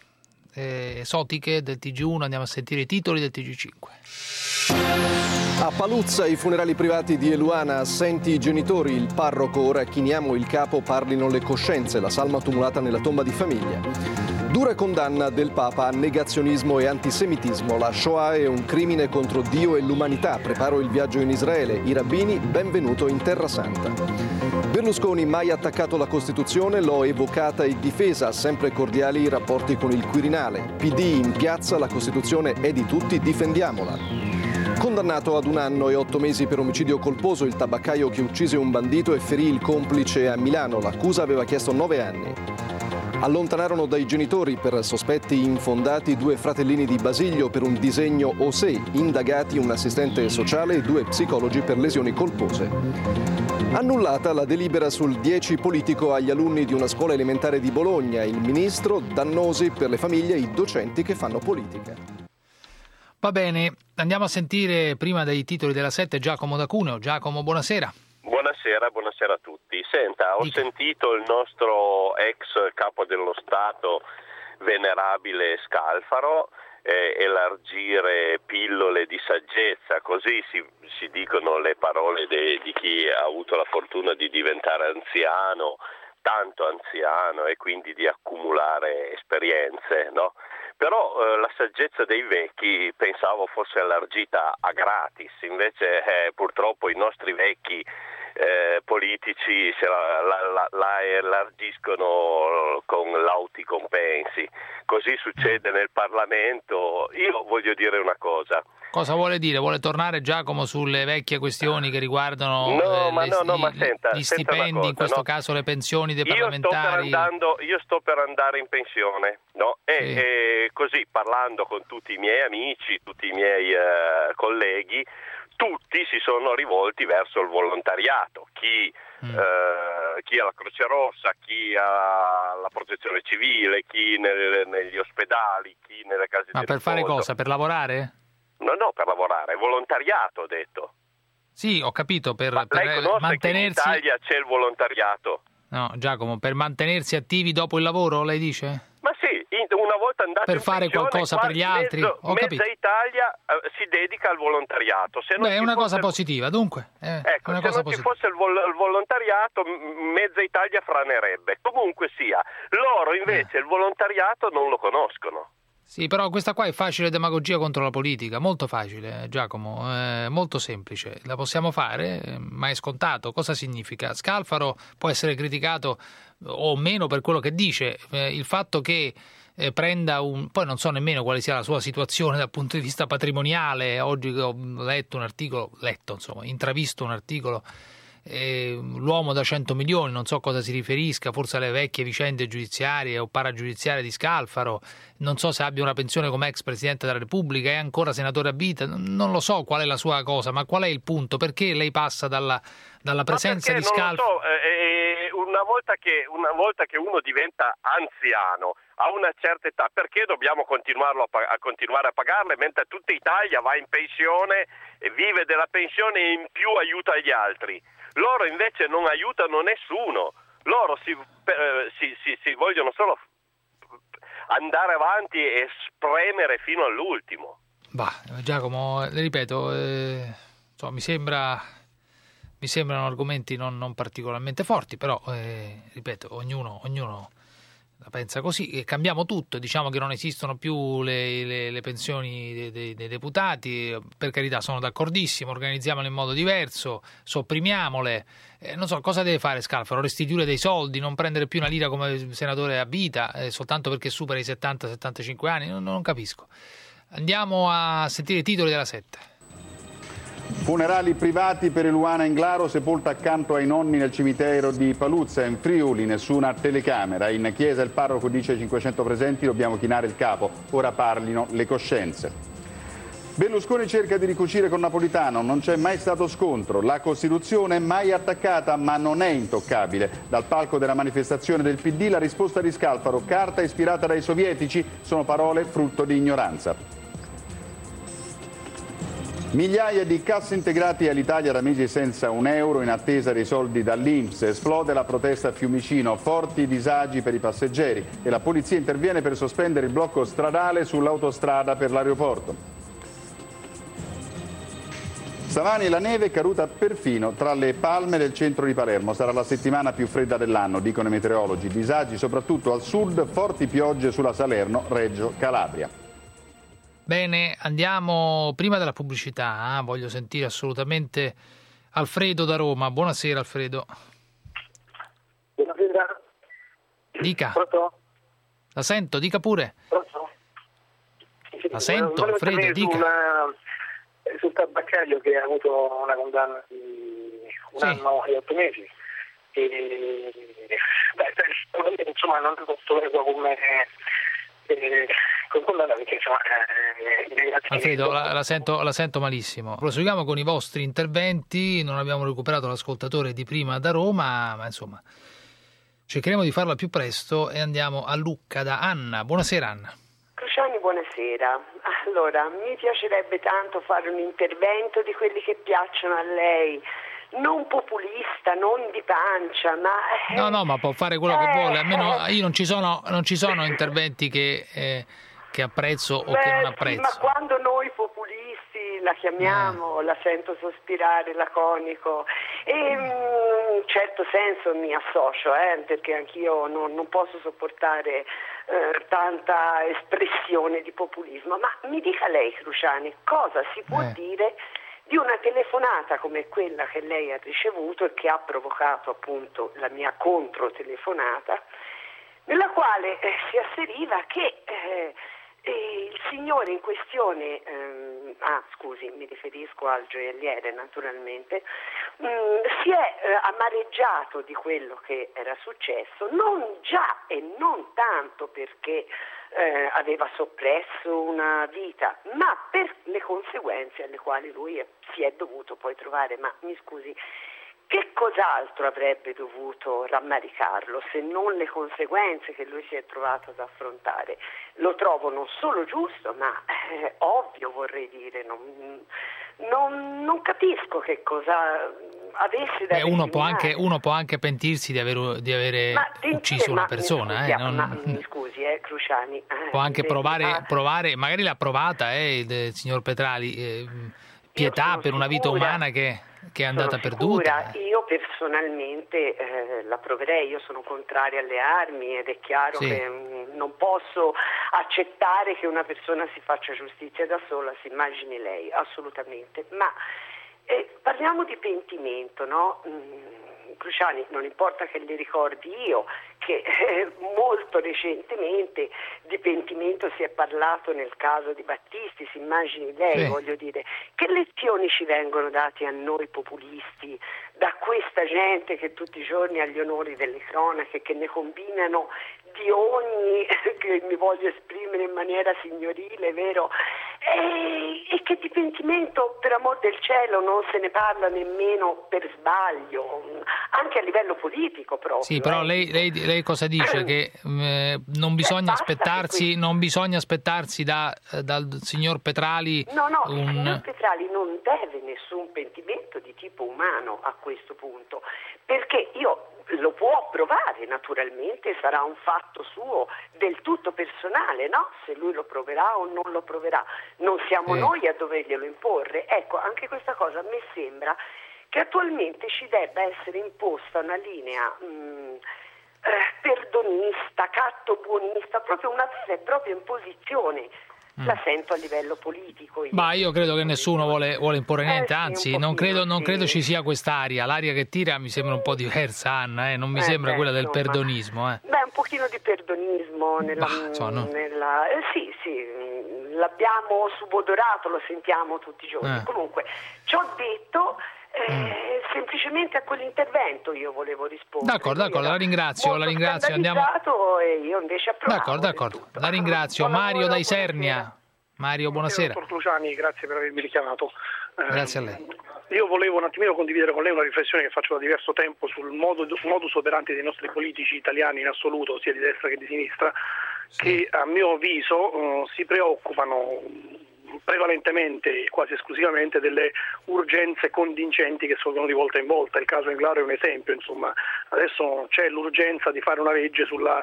esotiche del TG1 andiamo a sentire i titoli del TG5. A Paluzza i funerali privati di Eluana, senti i genitori, il parroco, ora chiniamo il capo, parlino le coscienze, la salma tumulata nella tomba di famiglia. Dura condanna del Papa a negazionismo e antisemitismo, la Shoah è un crimine contro Dio e l'umanità, preparo il viaggio in Israele, i rabbini, benvenuto in Terra Santa. Berlusconi, mai attaccato la Costituzione, l'ho evocata e difesa, sempre cordiali i rapporti con il Quirinale. PD in piazza, la Costituzione è di tutti, difendiamola. Condannato ad 1 anno e 8 mesi per omicidio colposo, il tabaccaio che uccise un bandito e ferì il complice a Milano, l'accusa aveva chiesto 9 anni. Allontanarono dai genitori per sospetti infondati 2 fratellini di Basilio per un disegno OSE, indagati un assistente sociale e 2 psicologi per lesioni colpose. Annullata la delibera sul 10 politico agli alunni di una scuola elementare di Bologna, il ministro, dannosi per le famiglie i docenti che fanno politica. Va bene, andiamo a sentire prima dei titoli della 7 Giacomo da Cuneo. Giacomo, buonasera. Buonasera a tutti. Senta, ho sentito il nostro ex capo dello Stato, venerabile Scalfaro, elargire pillole di saggezza, così si dicono le parole di chi ha avuto la fortuna di diventare anziano, tanto anziano, e quindi di accumulare esperienze, no? Però la saggezza dei vecchi pensavo fosse elargita a gratis, invece purtroppo i nostri vecchi politici la elargiscono con lauti compensi. Così succede nel Parlamento. Io voglio dire una cosa. Cosa vuole dire? Vuole tornare, Giacomo, sulle vecchie questioni che riguardano gli stipendi, in questo caso le pensioni dei parlamentari? Io sto per andare in pensione, no? E così, parlando con tutti i miei amici, tutti i miei colleghi, tutti si sono rivolti verso il volontariato, chi ha la Croce Rossa, chi ha la protezione civile, chi negli ospedali, chi nelle case di riposo. Ma per fare cosa? Per lavorare? No, per lavorare, volontariato ho detto. Sì, ho capito, per mantenersi... che in Italia c'è il volontariato? No, Giacomo, per mantenersi attivi dopo il lavoro, lei dice? Ma sì, un una volta andato per in fare pensione, qualcosa per gli altri. Mezza Italia si dedica al volontariato. Se non è una cosa positiva, dunque. Ecco, una se cosa non ci fosse il volontariato, mezza Italia franerebbe. Comunque sia, loro invece il volontariato non lo conoscono. Sì, però questa qua è facile demagogia contro la politica, molto facile, Giacomo, molto semplice. La possiamo fare, ma è scontato. Cosa significa? Scalfaro può essere criticato o meno per quello che dice. Il fatto che prenda poi non so nemmeno quale sia la sua situazione dal punto di vista patrimoniale. Oggi ho intravisto un articolo, l'uomo da 100 milioni, non so cosa si riferisca, forse alle vecchie vicende giudiziarie o paragiudiziarie di Scalfaro, non so se abbia una pensione come ex Presidente della Repubblica, è ancora senatore a vita, non lo so qual è la sua cosa, ma qual è il punto? Perché lei passa dalla presenza di Scalfaro? Una volta che uno diventa anziano a una certa età, perché dobbiamo continuare a pagarle mentre tutta Italia va in pensione e vive della pensione e in più aiuta gli altri? Loro invece non aiutano nessuno, loro si vogliono solo andare avanti e spremere fino all'ultimo. Giacomo, le ripeto, mi sembrano argomenti non particolarmente forti, però ripeto, ognuno la pensa così, e cambiamo tutto, diciamo che non esistono più le pensioni dei deputati, per carità sono d'accordissimo, organizziamole in modo diverso, sopprimiamole, non so cosa deve fare Scalfaro, restituire dei soldi, non prendere più una lira come senatore a vita soltanto perché supera i 70-75 anni, non capisco. Andiamo a sentire i titoli della 7. Funerali privati per Eluana Englaro, sepolta accanto ai nonni nel cimitero di Paluzza, in Friuli, nessuna telecamera. In chiesa il parroco dice ai 500 presenti: dobbiamo chinare il capo, ora parlino le coscienze. Berlusconi cerca di ricucire con Napolitano, non c'è mai stato scontro, la Costituzione è mai attaccata ma non è intoccabile. Dal palco della manifestazione del PD la risposta di Scalfaro: carta ispirata dai sovietici, sono parole frutto di ignoranza. Migliaia di cassaintegrati all'Italia da mesi senza €1 in attesa dei soldi dall'INPS. Esplode la protesta a Fiumicino, forti disagi per i passeggeri e la polizia interviene per sospendere il blocco stradale sull'autostrada per l'aeroporto. Stamani la neve è caduta perfino tra le palme del centro di Palermo. Sarà la settimana più fredda dell'anno, dicono i meteorologi. Disagi soprattutto al sud, forti piogge sulla Salerno, Reggio Calabria. Bene, andiamo prima della pubblicità, voglio sentire assolutamente Alfredo da Roma. Buonasera Alfredo. Buonasera. Dica. Pronto? La sento, dica pure. Pronto? La sento, Alfredo, dica. Sul tabaccaio che ha avuto una condanna di un anno e 8 mesi. Insomma, non posso come condanna perché insomma Alfredo, la sento malissimo. Proseguiamo con i vostri interventi, non abbiamo recuperato l'ascoltatore di prima da Roma, ma insomma cercheremo di farlo al più presto e andiamo a Lucca da Anna. Buonasera Anna. Cruciani, buonasera. Allora, mi piacerebbe tanto fare un intervento di quelli che piacciono a lei, non populista, non di pancia, ma no, ma può fare quello che vuole. Almeno io non ci sono interventi che apprezzo o che non apprezzo. Sì, ma quando noi populisti la chiamiamo, la sento sospirare laconico e in un certo senso mi associo, perché anch'io non posso sopportare tanta espressione di populismo. Ma mi dica lei, Cruciani, cosa si può dire di una telefonata come quella che lei ha ricevuto e che ha provocato appunto la mia controtelefonata, nella quale si asseriva che il signore in questione, mi riferisco al gioielliere naturalmente, si è amareggiato di quello che era successo, non già e non tanto perché aveva soppresso una vita, ma per le conseguenze alle quali lui si è dovuto poi trovare. Ma mi scusi, che cos'altro avrebbe dovuto rammaricarlo se non le conseguenze che lui si è trovato ad affrontare? Lo trovo non solo giusto, ma ovvio, vorrei dire, non capisco che cosa avesse da uno può anche pentirsi di avere ucciso una persona. Mi scusi, Cruciani. Può anche provare, magari l'ha provata il signor Petrali, pietà per una vita umana che è andata perduta. Io personalmente la proverei, io sono contraria alle armi ed è chiaro che non posso accettare che una persona si faccia giustizia da sola, si immagini lei, assolutamente. Ma parliamo di pentimento, no? Cruciani, non importa che le ricordi io che molto recentemente di pentimento si è parlato nel caso di Battisti, si immagini lei, voglio dire, che lezioni ci vengono date a noi populisti da questa gente che tutti i giorni ha gli onori delle cronache, che ne combinano di ogni, che mi voglio esprimere in maniera signorile, vero? E che di pentimento, per amor del cielo, non se ne parla nemmeno per sbaglio, anche a livello politico proprio. Sì, però lei cosa dice? Che non bisogna aspettarsi dal signor Petrali... No, il signor Petrali non deve nessun pentimento di tipo umano a questo punto, perché lo può provare naturalmente, sarà un fatto suo del tutto personale, no? Se lui lo proverà o non lo proverà, non siamo noi a doverglielo imporre. Ecco, anche questa cosa a me sembra che attualmente ci debba essere imposta una linea perdonista, cattobuonista, proprio una vera e propria imposizione. La sento a livello politico. Ma io credo che nessuno vuole imporre niente, anzi non credo ci sia quest'aria. L'aria che tira mi sembra un po' diversa, Anna, non mi sembra quella del perdonismo. Un pochino di perdonismo sì, l'abbiamo subodorato, lo sentiamo tutti i giorni. Comunque, ciò detto, semplicemente a quell'intervento io volevo rispondere. D'accordo, la ringrazio. Andiamo. E io invece approvavo. D'accordo. La ringrazio. Mario da Isernia. Mario, buonasera. Dottor Cruciani, grazie per avermi richiamato. Grazie a lei. Io volevo un attimino condividere con lei una riflessione che faccio da diverso tempo sul modus operandi dei nostri politici italiani in assoluto, sia di destra che di sinistra, che a mio avviso si preoccupano prevalentemente, quasi esclusivamente, delle urgenze contingenti che sorgono di volta in volta. Il caso Englaro è un esempio, insomma. Adesso c'è l'urgenza di fare una legge sulla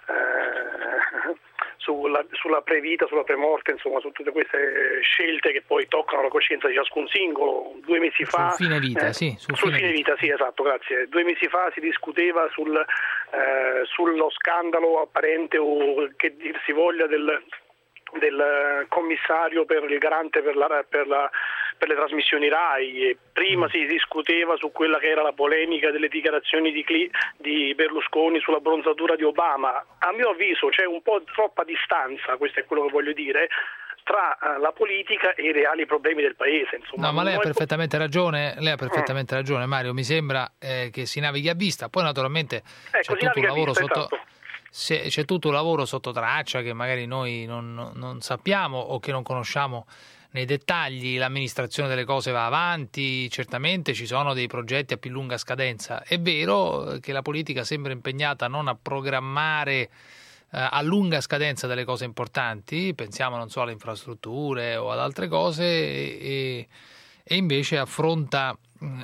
previta, sulla premorte, insomma, su tutte queste scelte che poi toccano la coscienza di ciascun singolo. 2 mesi fa sul fine vita, sul fine vita, sì, esatto, grazie. 2 mesi fa si discuteva sullo scandalo apparente, o che dir si voglia, del commissario per il garante per le trasmissioni RAI, e prima si discuteva su quella che era la polemica delle dichiarazioni di Berlusconi sulla bronzatura di Obama. A mio avviso c'è un po' troppa distanza, questo è quello che voglio dire, tra la politica e i reali problemi del paese. Insomma. No, ma lei ha perfettamente ragione, Mario. Mi sembra che si navighi a vista, poi naturalmente c'è tutto un lavoro c'è tutto un lavoro sotto traccia che magari noi non sappiamo o che non conosciamo nei dettagli. L'amministrazione delle cose va avanti, certamente ci sono dei progetti a più lunga scadenza. È vero che la politica sembra impegnata non a programmare a lunga scadenza delle cose importanti, pensiamo non so alle infrastrutture o ad altre cose, e invece affronta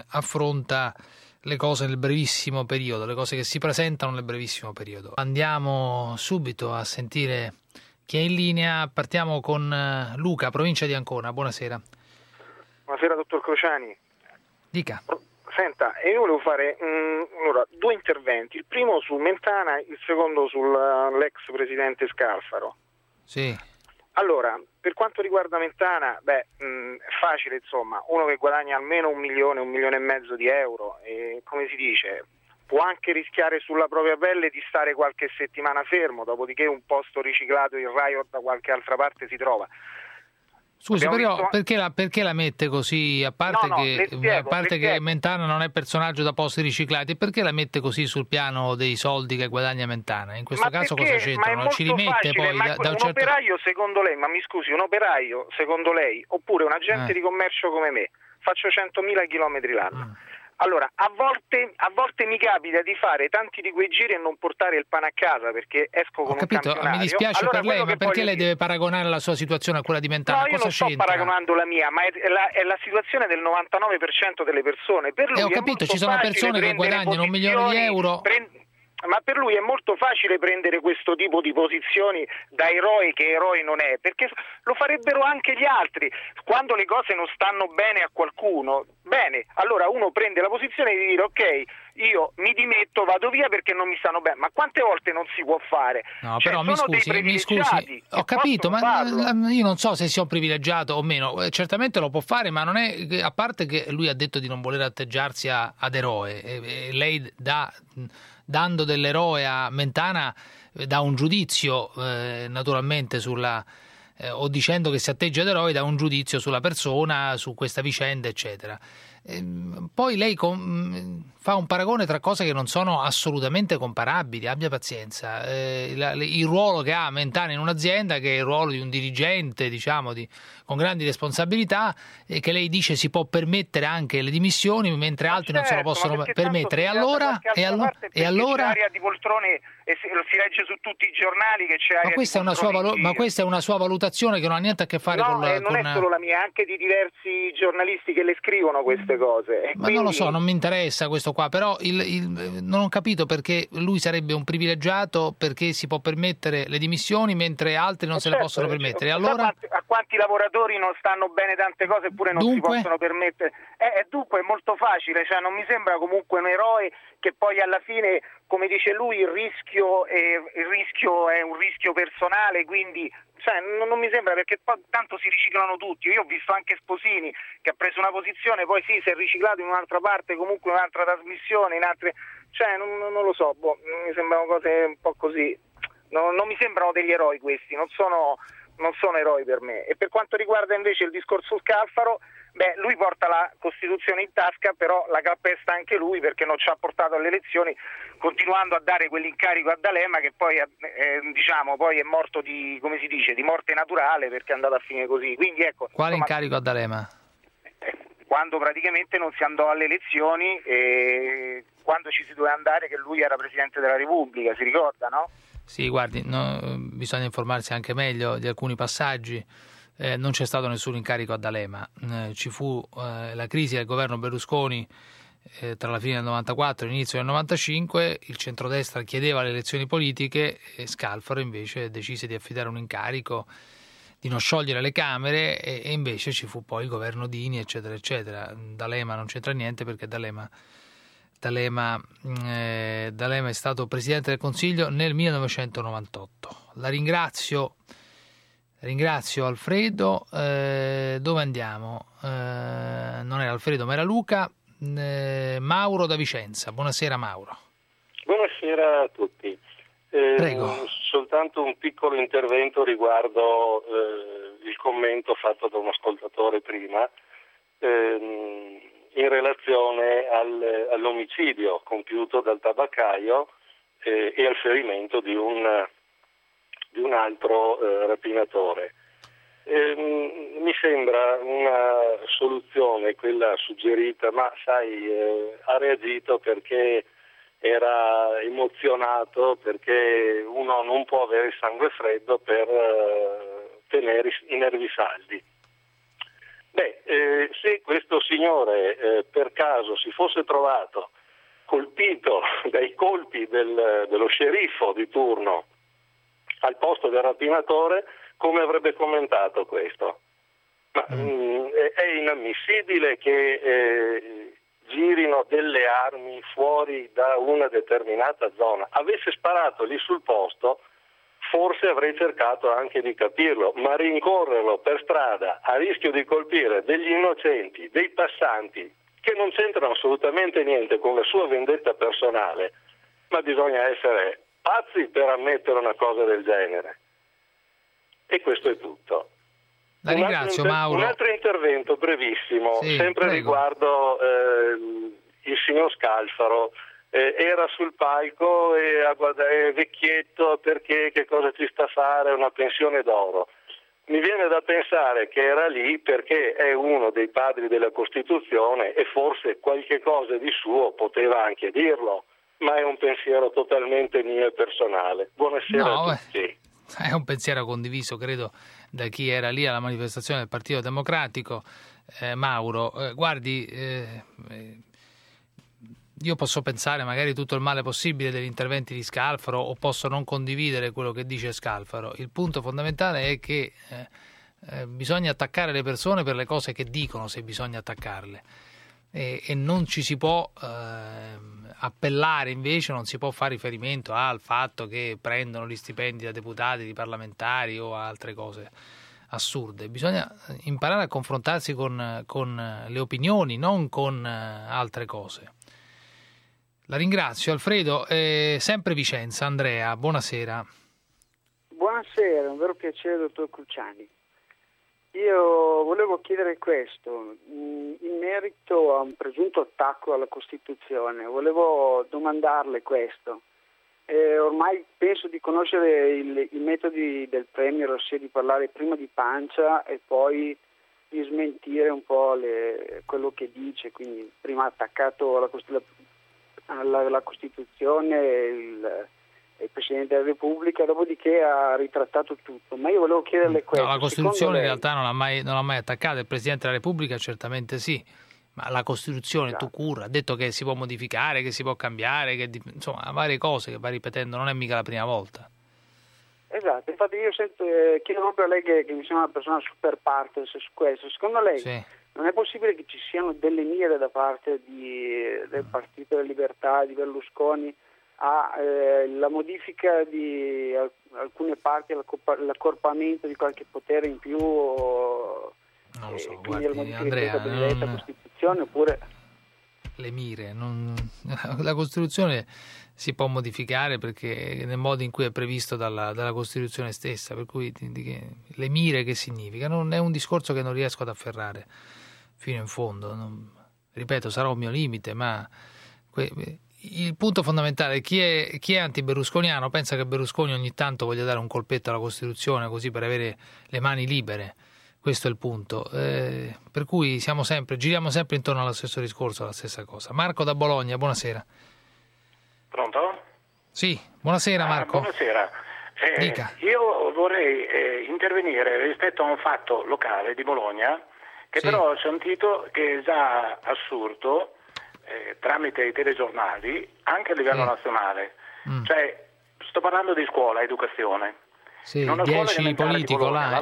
le cose nel brevissimo periodo, le cose che si presentano nel brevissimo periodo. Andiamo subito a sentire chi è in linea. Partiamo con Luca, provincia di Ancona. Buonasera. Buonasera, dottor Cruciani. Dica. Senta, io volevo fare 2 interventi. Il primo su Mentana, il secondo sull'ex presidente Scalfaro. Sì. Allora, per quanto riguarda Mentana, è facile, insomma, uno che guadagna almeno 1 milione, 1,5 milioni di euro, e come si dice, può anche rischiare sulla propria pelle di stare qualche settimana fermo, dopodiché un posto riciclato in RAI o da qualche altra parte si trova. Scusi, però perché la mette così, a parte che Mentana non è personaggio da posti riciclati, perché la mette così sul piano dei soldi che guadagna Mentana? In questo caso cosa c'entra? Non ci rimette poi da un certo... operaio secondo lei, ma mi scusi, un operaio secondo lei, oppure un agente di commercio come me, faccio 100.000 chilometri l'anno, Allora, a volte mi capita di fare tanti di quei giri e non portare il pane a casa perché esco con un campionario. Mi dispiace allora, per lei, ma perché lei dire... deve paragonare la sua situazione a quella di Mentana? No, io non sto paragonando la mia, ma è la situazione del 99% delle persone. Per lui ho capito, ci sono persone che guadagnano 1 milione di euro. Ma per lui è molto facile prendere questo tipo di posizioni da eroe che eroe non è, perché lo farebbero anche gli altri. Quando le cose non stanno bene a qualcuno, bene, allora uno prende la posizione di dire ok, io mi dimetto, vado via perché non mi stanno bene, ma quante volte non si può fare? No, però mi scusi, ho capito, ma io non so se sia un privilegiato o meno, certamente lo può fare, ma non è, a parte che lui ha detto di non voler atteggiarsi ad eroe, e lei dando dell'eroe a Mentana dà un giudizio naturalmente sulla o dicendo che si atteggia ad eroe dà un giudizio sulla persona, su questa vicenda eccetera. Poi lei fa un paragone tra cose che non sono assolutamente comparabili, abbia pazienza. Il ruolo che ha Mentana in un'azienda, che è il ruolo di un dirigente, diciamo, con grandi responsabilità, e che lei dice si può permettere anche le dimissioni, mentre altri non se lo possono permettere. E allora? Di poltrone e lo si legge su tutti i giornali che c'è aria ma questa è una sua valutazione che non ha niente a che fare con la... non è solo la mia, anche di diversi giornalisti che le scrivono queste cose. Ma quindi... non lo so, non mi interessa questo qua, però non ho capito perché lui sarebbe un privilegiato perché si può permettere le dimissioni mentre altri non se le possono permettere. Allora... A quanti lavoratori non stanno bene tante cose eppure non si possono permettere? Dunque è molto facile, cioè non mi sembra comunque un eroe che poi alla fine, come dice lui, il rischio è un rischio personale, quindi non mi sembra, perché poi tanto si riciclano tutti. Io ho visto anche Sposini che ha preso una posizione, poi si è riciclato in un'altra parte, comunque in un'altra trasmissione, in altre, non lo so, mi sembrano cose un po' così, non mi sembrano degli eroi questi, non sono eroi per me. E per quanto riguarda invece il discorso Scalfaro, lui porta la Costituzione in tasca, però la calpesta anche lui perché non ci ha portato alle elezioni, continuando a dare quell'incarico a D'Alema che poi poi è morto di morte naturale, perché è andato a finire così. Quindi ecco. Quale incarico a D'Alema? Quando praticamente non si andò alle elezioni e quando ci si doveva andare, che lui era Presidente della Repubblica, si ricorda, no? Sì, guardi, bisogna informarsi anche meglio di alcuni passaggi. Non c'è stato nessun incarico a D'Alema, ci fu la crisi del governo Berlusconi tra la fine del 94 e l'inizio del 95, il centrodestra chiedeva le elezioni politiche e Scalfaro invece decise di affidare un incarico, di non sciogliere le Camere, e invece ci fu poi il governo Dini eccetera eccetera. D'Alema non c'entra niente perché D'Alema è stato Presidente del Consiglio nel 1998. La ringrazio Alfredo. Dove andiamo? Non era Alfredo ma era Luca. Mauro da Vicenza. Buonasera Mauro. Buonasera a tutti. Prego. Soltanto un piccolo intervento riguardo il commento fatto da un ascoltatore prima in relazione all'omicidio compiuto dal tabaccaio e al ferimento di un altro rapinatore. Mi sembra una soluzione quella suggerita, ma ha reagito perché era emozionato, perché uno non può avere il sangue freddo per tenere i nervi saldi. Se questo signore per caso si fosse trovato colpito dai colpi dello sceriffo di turno al posto del rapinatore, come avrebbe commentato questo? Ma è inammissibile che girino delle armi fuori da una determinata zona. Avesse sparato lì sul posto, forse avrei cercato anche di capirlo, ma rincorrerlo per strada a rischio di colpire degli innocenti, dei passanti che non c'entrano assolutamente niente con la sua vendetta personale, ma bisogna essere pazzi per ammettere una cosa del genere. E questo è tutto. La ringrazio, Mauro. Un altro intervento brevissimo, sempre riguardo il signor Scalfaro. Era sul palco e a guardare vecchietto perché che cosa ci sta a fare, una pensione d'oro. mi viene da pensare che era lì perché è uno dei padri della Costituzione e forse qualche cosa di suo poteva anche dirlo, ma è un pensiero totalmente mio e personale. Buonasera a tutti. È un pensiero condiviso, credo, da chi era lì alla manifestazione del Partito Democratico. Mauro, guardi, io posso pensare magari tutto il male possibile degli interventi di Scalfaro o posso non condividere quello che dice Scalfaro. Il punto fondamentale è che bisogna attaccare le persone per le cose che dicono, se bisogna attaccarle, e non ci si può appellare, invece non si può fare riferimento al fatto che prendono gli stipendi da deputati, di parlamentari o altre cose assurde. Bisogna imparare a confrontarsi con le opinioni, non con altre cose. La ringrazio. Alfredo, sempre Vicenza. Andrea, buonasera. Buonasera, è un vero piacere, dottor Cruciani. Io volevo chiedere questo, in merito a un presunto attacco alla Costituzione, volevo domandarle questo. Ormai penso di conoscere i metodi del Premier, ossia di parlare prima di pancia e poi di smentire un po' quello che dice, quindi prima ha attaccato alla Costituzione il Presidente della Repubblica, dopodiché ha ritrattato tutto. Ma io volevo chiederle questo. No, la Costituzione in realtà non l'ha mai attaccata, il Presidente della Repubblica certamente sì, ma la Costituzione tu cura, ha detto che si può modificare, che si può cambiare, che insomma varie cose che va ripetendo, non è mica la prima volta. Esatto, infatti io chiedo proprio a lei che mi sembra una persona super partes su questo. Secondo lei non è possibile che ci siano delle mire da parte del Partito della Libertà, di Berlusconi, alla modifica di alcune parti, l'accorpamento di qualche potere in più, non lo so, quindi guardi, Andrea, della Costituzione, oppure le mire, la Costituzione si può modificare perché nel modo in cui è previsto dalla Costituzione stessa, per cui le mire che significa? Non è un discorso che non riesco ad afferrare fino in fondo. Ripeto, sarà un mio limite, ma il punto fondamentale è chi è anti-berlusconiano pensa che Berlusconi ogni tanto voglia dare un colpetto alla Costituzione così per avere le mani libere. Questo è il punto, per cui giriamo sempre intorno allo stesso discorso, alla stessa cosa. Marco da Bologna, buonasera. Pronto? Sì, buonasera Marco. Buonasera. Dica. Io vorrei intervenire rispetto a un fatto locale di Bologna che però ho sentito che è già assurdo tramite i telegiornali anche a livello nazionale. Cioè, sto parlando di scuola, educazione. Sì, il 10 politico là,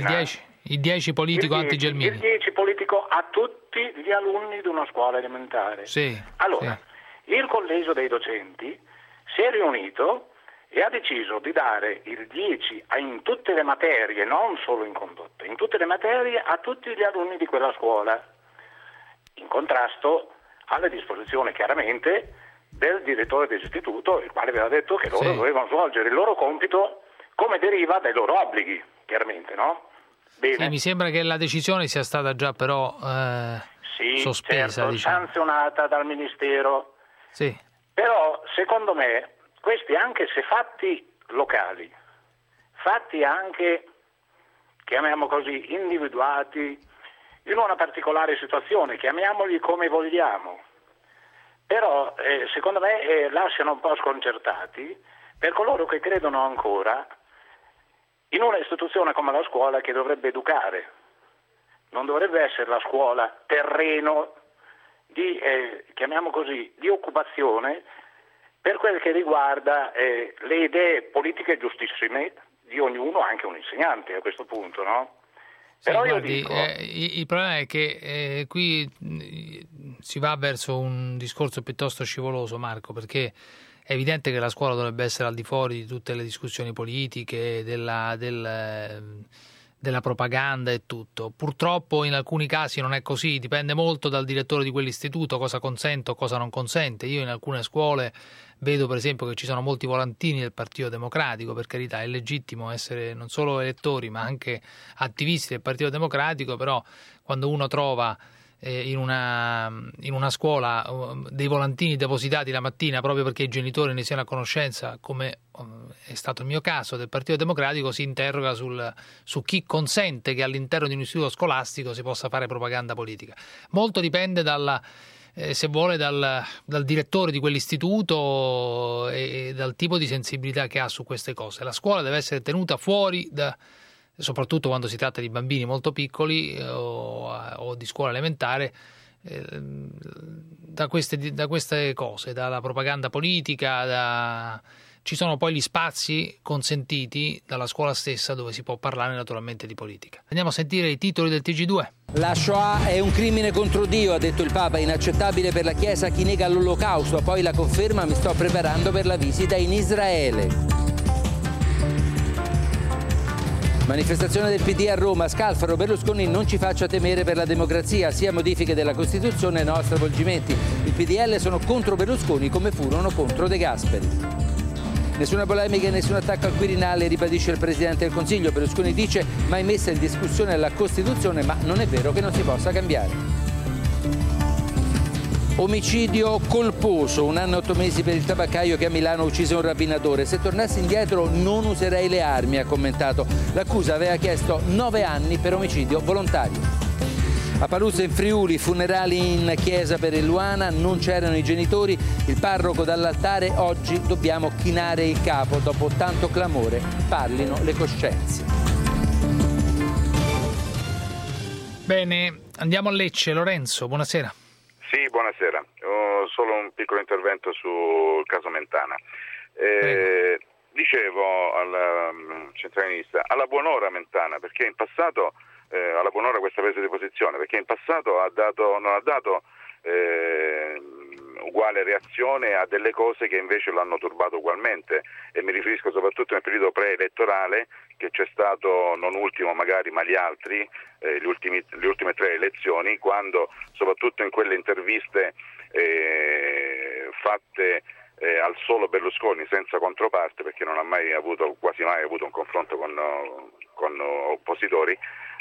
il 10 politico anti-Gelmini. Il 10 politico a tutti gli alunni di una scuola elementare. Sì. Allora, il collegio dei docenti si è riunito e ha deciso di dare il 10 in tutte le materie, non solo in condotta, in tutte le materie a tutti gli alunni di quella scuola, in contrasto alle disposizioni chiaramente del direttore dell'istituto, il quale aveva detto che loro dovevano svolgere il loro compito come deriva dai loro obblighi, chiaramente, no? Bene. Sì, mi sembra che la decisione sia stata già però sospesa, certo, diciamo. sanzionata dal Ministero. Sì. Però, secondo me, questi anche se fatti locali, fatti anche, chiamiamo così, individuati in una particolare situazione, chiamiamoli come vogliamo, però secondo me lasciano un po' sconcertati per coloro che credono ancora in una istituzione come la scuola che dovrebbe educare. Non dovrebbe essere la scuola terreno di, chiamiamo così, di occupazione per quel che riguarda le idee politiche giustissime di ognuno, anche un insegnante a questo punto, no? Sì, però guardi, io dico... il problema è che qui si va verso un discorso piuttosto scivoloso, Marco, perché è evidente che la scuola dovrebbe essere al di fuori di tutte le discussioni politiche, della propaganda e tutto. Purtroppo in alcuni casi non è così, dipende molto dal direttore di quell'istituto cosa consente o cosa non consente. Io in alcune scuole vedo per esempio che ci sono molti volantini del Partito Democratico, per carità è legittimo essere non solo elettori ma anche attivisti del Partito Democratico, però quando uno trova in una scuola dei volantini depositati la mattina proprio perché i genitori ne siano a conoscenza, come è stato il mio caso del Partito Democratico, si interroga su chi consente che all'interno di un istituto scolastico si possa fare propaganda politica. Molto dipende se vuole dal direttore di quell'istituto e dal tipo di sensibilità che ha su queste cose. La scuola deve essere tenuta fuori soprattutto quando si tratta di bambini molto piccoli o di scuola elementare, da queste cose, dalla propaganda politica. Ci sono poi gli spazi consentiti dalla scuola stessa dove si può parlare naturalmente di politica. Andiamo a sentire i titoli del TG2. La Shoah è un crimine contro Dio, ha detto il Papa, inaccettabile per la Chiesa chi nega l'Olocausto. Poi la conferma: mi sto preparando per la visita in Israele. Manifestazione del PD a Roma, Scalfaro: Berlusconi non ci faccia temere per la democrazia, sia modifiche della Costituzione no stravolgimenti. Il PDL sono contro Berlusconi come furono contro De Gasperi. Nessuna polemica e nessun attacco al Quirinale, ribadisce il Presidente del Consiglio. Berlusconi dice: mai messa in discussione la Costituzione, ma non è vero che non si possa cambiare. Omicidio colposo, 1 anno e 8 mesi per il tabaccaio che a Milano ha ucciso un rabbinatore. Se tornassi indietro non userei le armi, ha commentato. L'accusa aveva chiesto 9 anni per omicidio volontario. A Paluzza in Friuli, funerali in chiesa per Eluana, non c'erano i genitori, il parroco dall'altare: oggi dobbiamo chinare il capo, dopo tanto clamore parlino le coscienze. Bene, andiamo a Lecce. Lorenzo, buonasera. Sì, buonasera. Ho solo un piccolo intervento sul caso Mentana. Dicevo al centralinista, alla buon'ora Mentana, perché in passato alla buon'ora questa presa di posizione, perché in passato non ha dato uguale reazione a delle cose che invece lo hanno turbato ugualmente, e mi riferisco soprattutto nel periodo preelettorale che c'è stato, non ultimo magari ma gli altri, le ultime 3 elezioni, quando soprattutto in quelle interviste fatte al solo Berlusconi senza controparte, perché non ha quasi mai avuto un confronto con oppositori,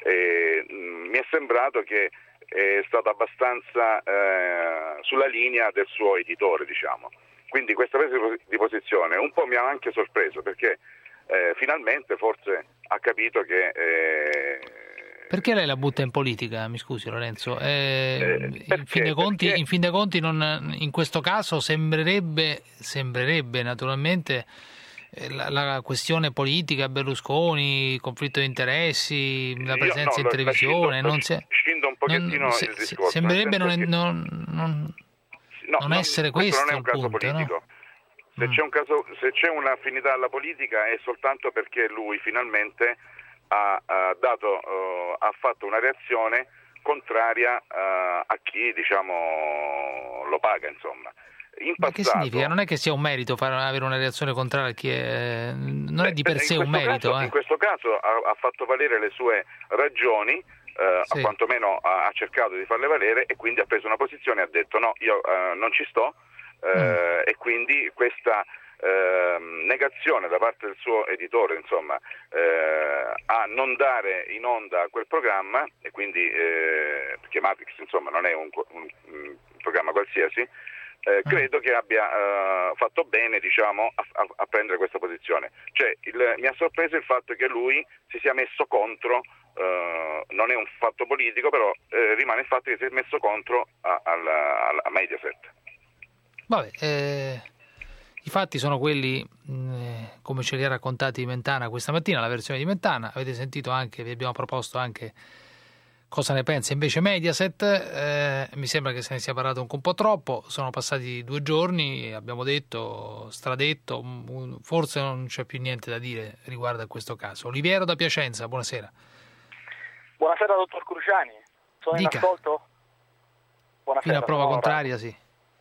mi è sembrato che è stato abbastanza sulla linea del suo editore, diciamo. Quindi questa presa di posizione un po' mi ha anche sorpreso, perché finalmente forse ha capito che... Perché lei la butta in politica, mi scusi Lorenzo? In fin dei conti in questo caso sembrerebbe naturalmente la questione politica, Berlusconi, conflitto di interessi, la presenza in televisione, scindo un pochettino il discorso. Sembrerebbe non essere questo non è un caso punto, politico. No? Se c'è un'affinità alla politica è soltanto perché lui finalmente ha fatto una reazione contraria a chi, diciamo, lo paga, insomma. Ma che significa? Non è che sia un merito avere una reazione contraria a chi non è di per sé un merito. In questo caso ha fatto valere le sue ragioni, sì. Quantomeno ha cercato di farle valere, e quindi ha preso una posizione e ha detto no, io non ci sto, e quindi questa negazione da parte del suo editore, insomma, a non dare in onda quel programma, e quindi perché Matrix, insomma, non è un programma qualsiasi, credo che abbia fatto bene, diciamo, a prendere questa posizione. Cioè, mi ha sorpreso il fatto che lui si sia messo contro, non è un fatto politico, però rimane il fatto che si è messo contro a Mediaset. Vabbè, i fatti sono quelli come ce li ha raccontati Mentana questa mattina, la versione di Mentana. Avete sentito anche, vi abbiamo proposto anche cosa ne pensa invece Mediaset. Mi sembra che se ne sia parlato un po' troppo, sono passati 2 giorni, abbiamo detto, stradetto, forse non c'è più niente da dire riguardo a questo caso. Oliviero da Piacenza, buonasera. Buonasera dottor Cruciani, sono Dica. in ascolto? Buonasera. Fino a prova contraria, sì.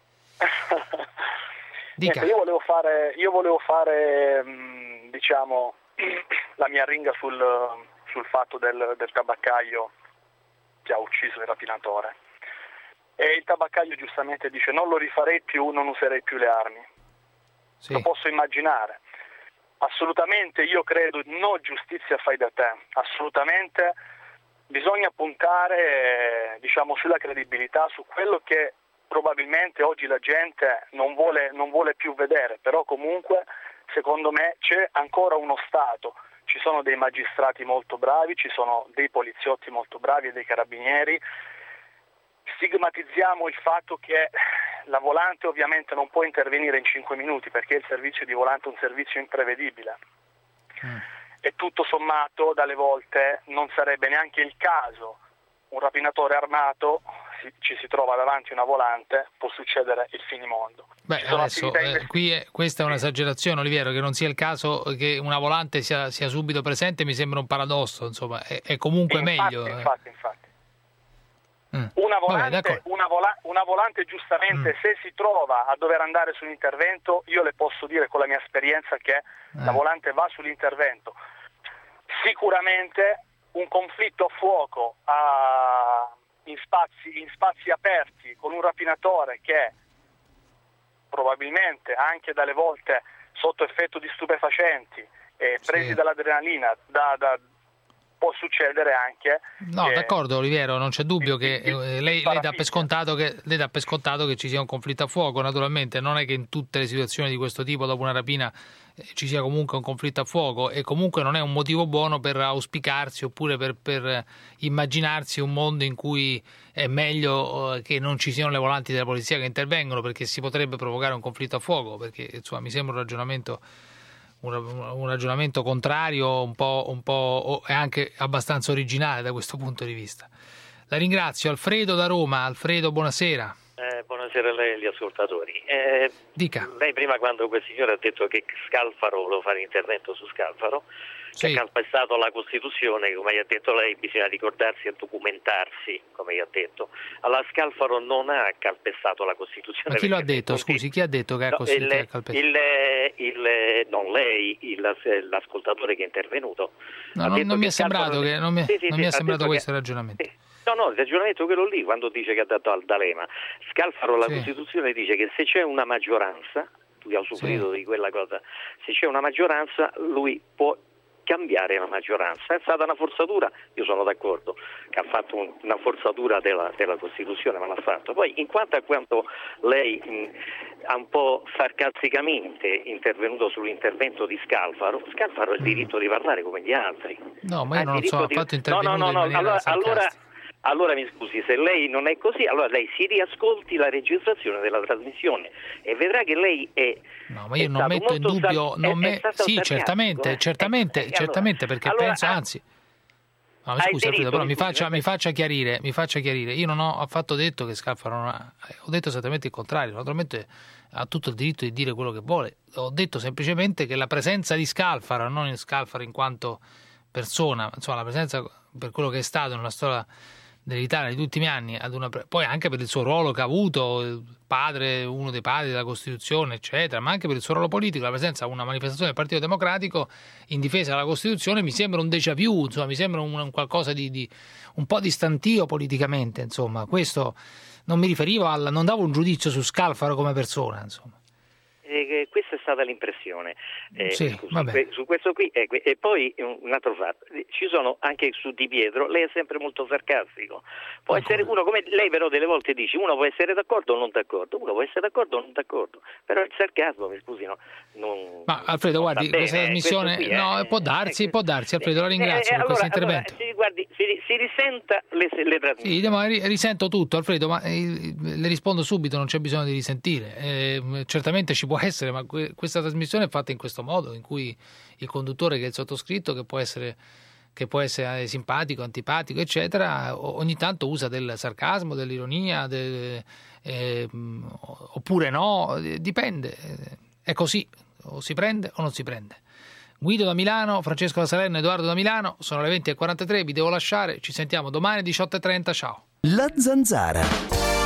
Dica. Niente, io volevo fare diciamo la mia ringa sul fatto del tabaccaio che ha ucciso il rapinatore, e il tabaccaio giustamente dice non lo rifarei più, non userei più le armi. Sì. Lo posso immaginare. Assolutamente io credo no giustizia fai da te, assolutamente bisogna puntare sulla credibilità, su quello che probabilmente oggi la gente non vuole più vedere, però comunque secondo me c'è ancora uno Stato, ci sono dei magistrati molto bravi, ci sono dei poliziotti molto bravi e dei carabinieri. Stigmatizziamo il fatto che la volante ovviamente non può intervenire in 5 minuti, perché il servizio di volante è un servizio imprevedibile e tutto sommato dalle volte non sarebbe neanche il caso. Un rapinatore armato ci si trova davanti una volante, può succedere il finimondo. Adesso questa è un'esagerazione, Oliviero, che non sia il caso che una volante sia subito presente, mi sembra un paradosso, insomma, è comunque meglio. Infatti. Una volante giustamente, se si trova a dover andare su un intervento, io le posso dire con la mia esperienza che la volante va sull'intervento. Sicuramente un conflitto a fuoco in spazi aperti con un rapinatore che probabilmente anche dalle volte sotto effetto di stupefacenti e presi dall'adrenalina può succedere anche. No, d'accordo Oliviero, non c'è dubbio che lei dà per scontato che ci sia un conflitto a fuoco. Naturalmente non è che in tutte le situazioni di questo tipo dopo una rapina ci sia comunque un conflitto a fuoco, e comunque non è un motivo buono per auspicarsi oppure per immaginarsi un mondo in cui è meglio che non ci siano le volanti della polizia che intervengono, perché si potrebbe provocare un conflitto a fuoco, perché insomma mi sembra un ragionamento contrario, un po' e anche abbastanza originale da questo punto di vista. La ringrazio. Alfredo da Roma. Alfredo, buonasera. Buonasera a lei e agli ascoltatori. Dica. Lei prima, quando quel signore ha detto che Scalfaro voleva fare intervento su Scalfaro, che ha calpestato la Costituzione, come ha detto lei, bisogna ricordarsi e documentarsi, come ha detto. Allora Scalfaro non ha calpestato la Costituzione. Ma chi lo ha detto? Scusi, chi ha detto che ha calpestato? Non lei, l'ascoltatore che è intervenuto. No, non mi è sembrato questo il ragionamento. No, il ragionamento è quello lì, quando dice che ha dato D'Alema. Scalfaro, la Costituzione dice che se c'è una maggioranza, lui ha usufruito di quella cosa, se c'è una maggioranza lui può cambiare la maggioranza. È stata una forzatura, io sono d'accordo che ha fatto una forzatura della Costituzione, ma l'ha fatto. Poi in quanto a quanto lei ha un po' sarcasticamente intervenuto sull'intervento di Scalfaro ha il diritto di parlare come gli altri. No, ma io non sono affatto intervenuto in maniera sarcastica. Allora mi scusi, se lei non è così, allora lei si riascolti la registrazione della trasmissione e vedrà che lei è. No, ma io non metto in dubbio. Sì, certamente, perché allora, penso, anzi. No, scusi, Alfredo, però mi faccia chiarire. Io non ho affatto detto che Scalfaro non ha. Ho detto esattamente il contrario. Naturalmente ha tutto il diritto di dire quello che vuole. Ho detto semplicemente che la presenza di Scalfaro, non in Scalfaro in quanto persona, insomma, la presenza per quello che è stato nella storia dell'Italia negli ultimi anni, poi anche per il suo ruolo che ha avuto, uno dei padri della Costituzione, eccetera, ma anche per il suo ruolo politico, la presenza a una manifestazione del Partito Democratico in difesa della Costituzione mi sembra un déjà vu, insomma, mi sembra un qualcosa di un po' di stantio politicamente, insomma. Questo non mi riferivo non davo un giudizio su Scalfaro come persona, insomma. Questa è stata l'impressione su questo qui. E poi un altro fatto, ci sono anche su Di Pietro, lei è sempre molto sarcastico, può essere uno, come lei però delle volte dice, uno può essere d'accordo o non d'accordo, uno può essere d'accordo o non d'accordo, però il sarcasmo, mi scusi, ma Alfredo, guardi, questa trasmissione può darsi Alfredo, la ringrazio per questo intervento. Si risenta le trasmissioni. Sì, ma risento tutto, Alfredo, ma le rispondo subito, non c'è bisogno di risentire. Certamente ci può essere, ma questa trasmissione è fatta in questo modo, in cui il conduttore, che è il sottoscritto, che può essere simpatico, antipatico, eccetera, ogni tanto usa del sarcasmo, dell'ironia, oppure no, dipende, è così, o si prende o non si prende. Guido da Milano, Francesco da Salerno, Edoardo da Milano, sono le 20:43, vi devo lasciare, ci sentiamo domani 18:30, ciao. La Zanzara.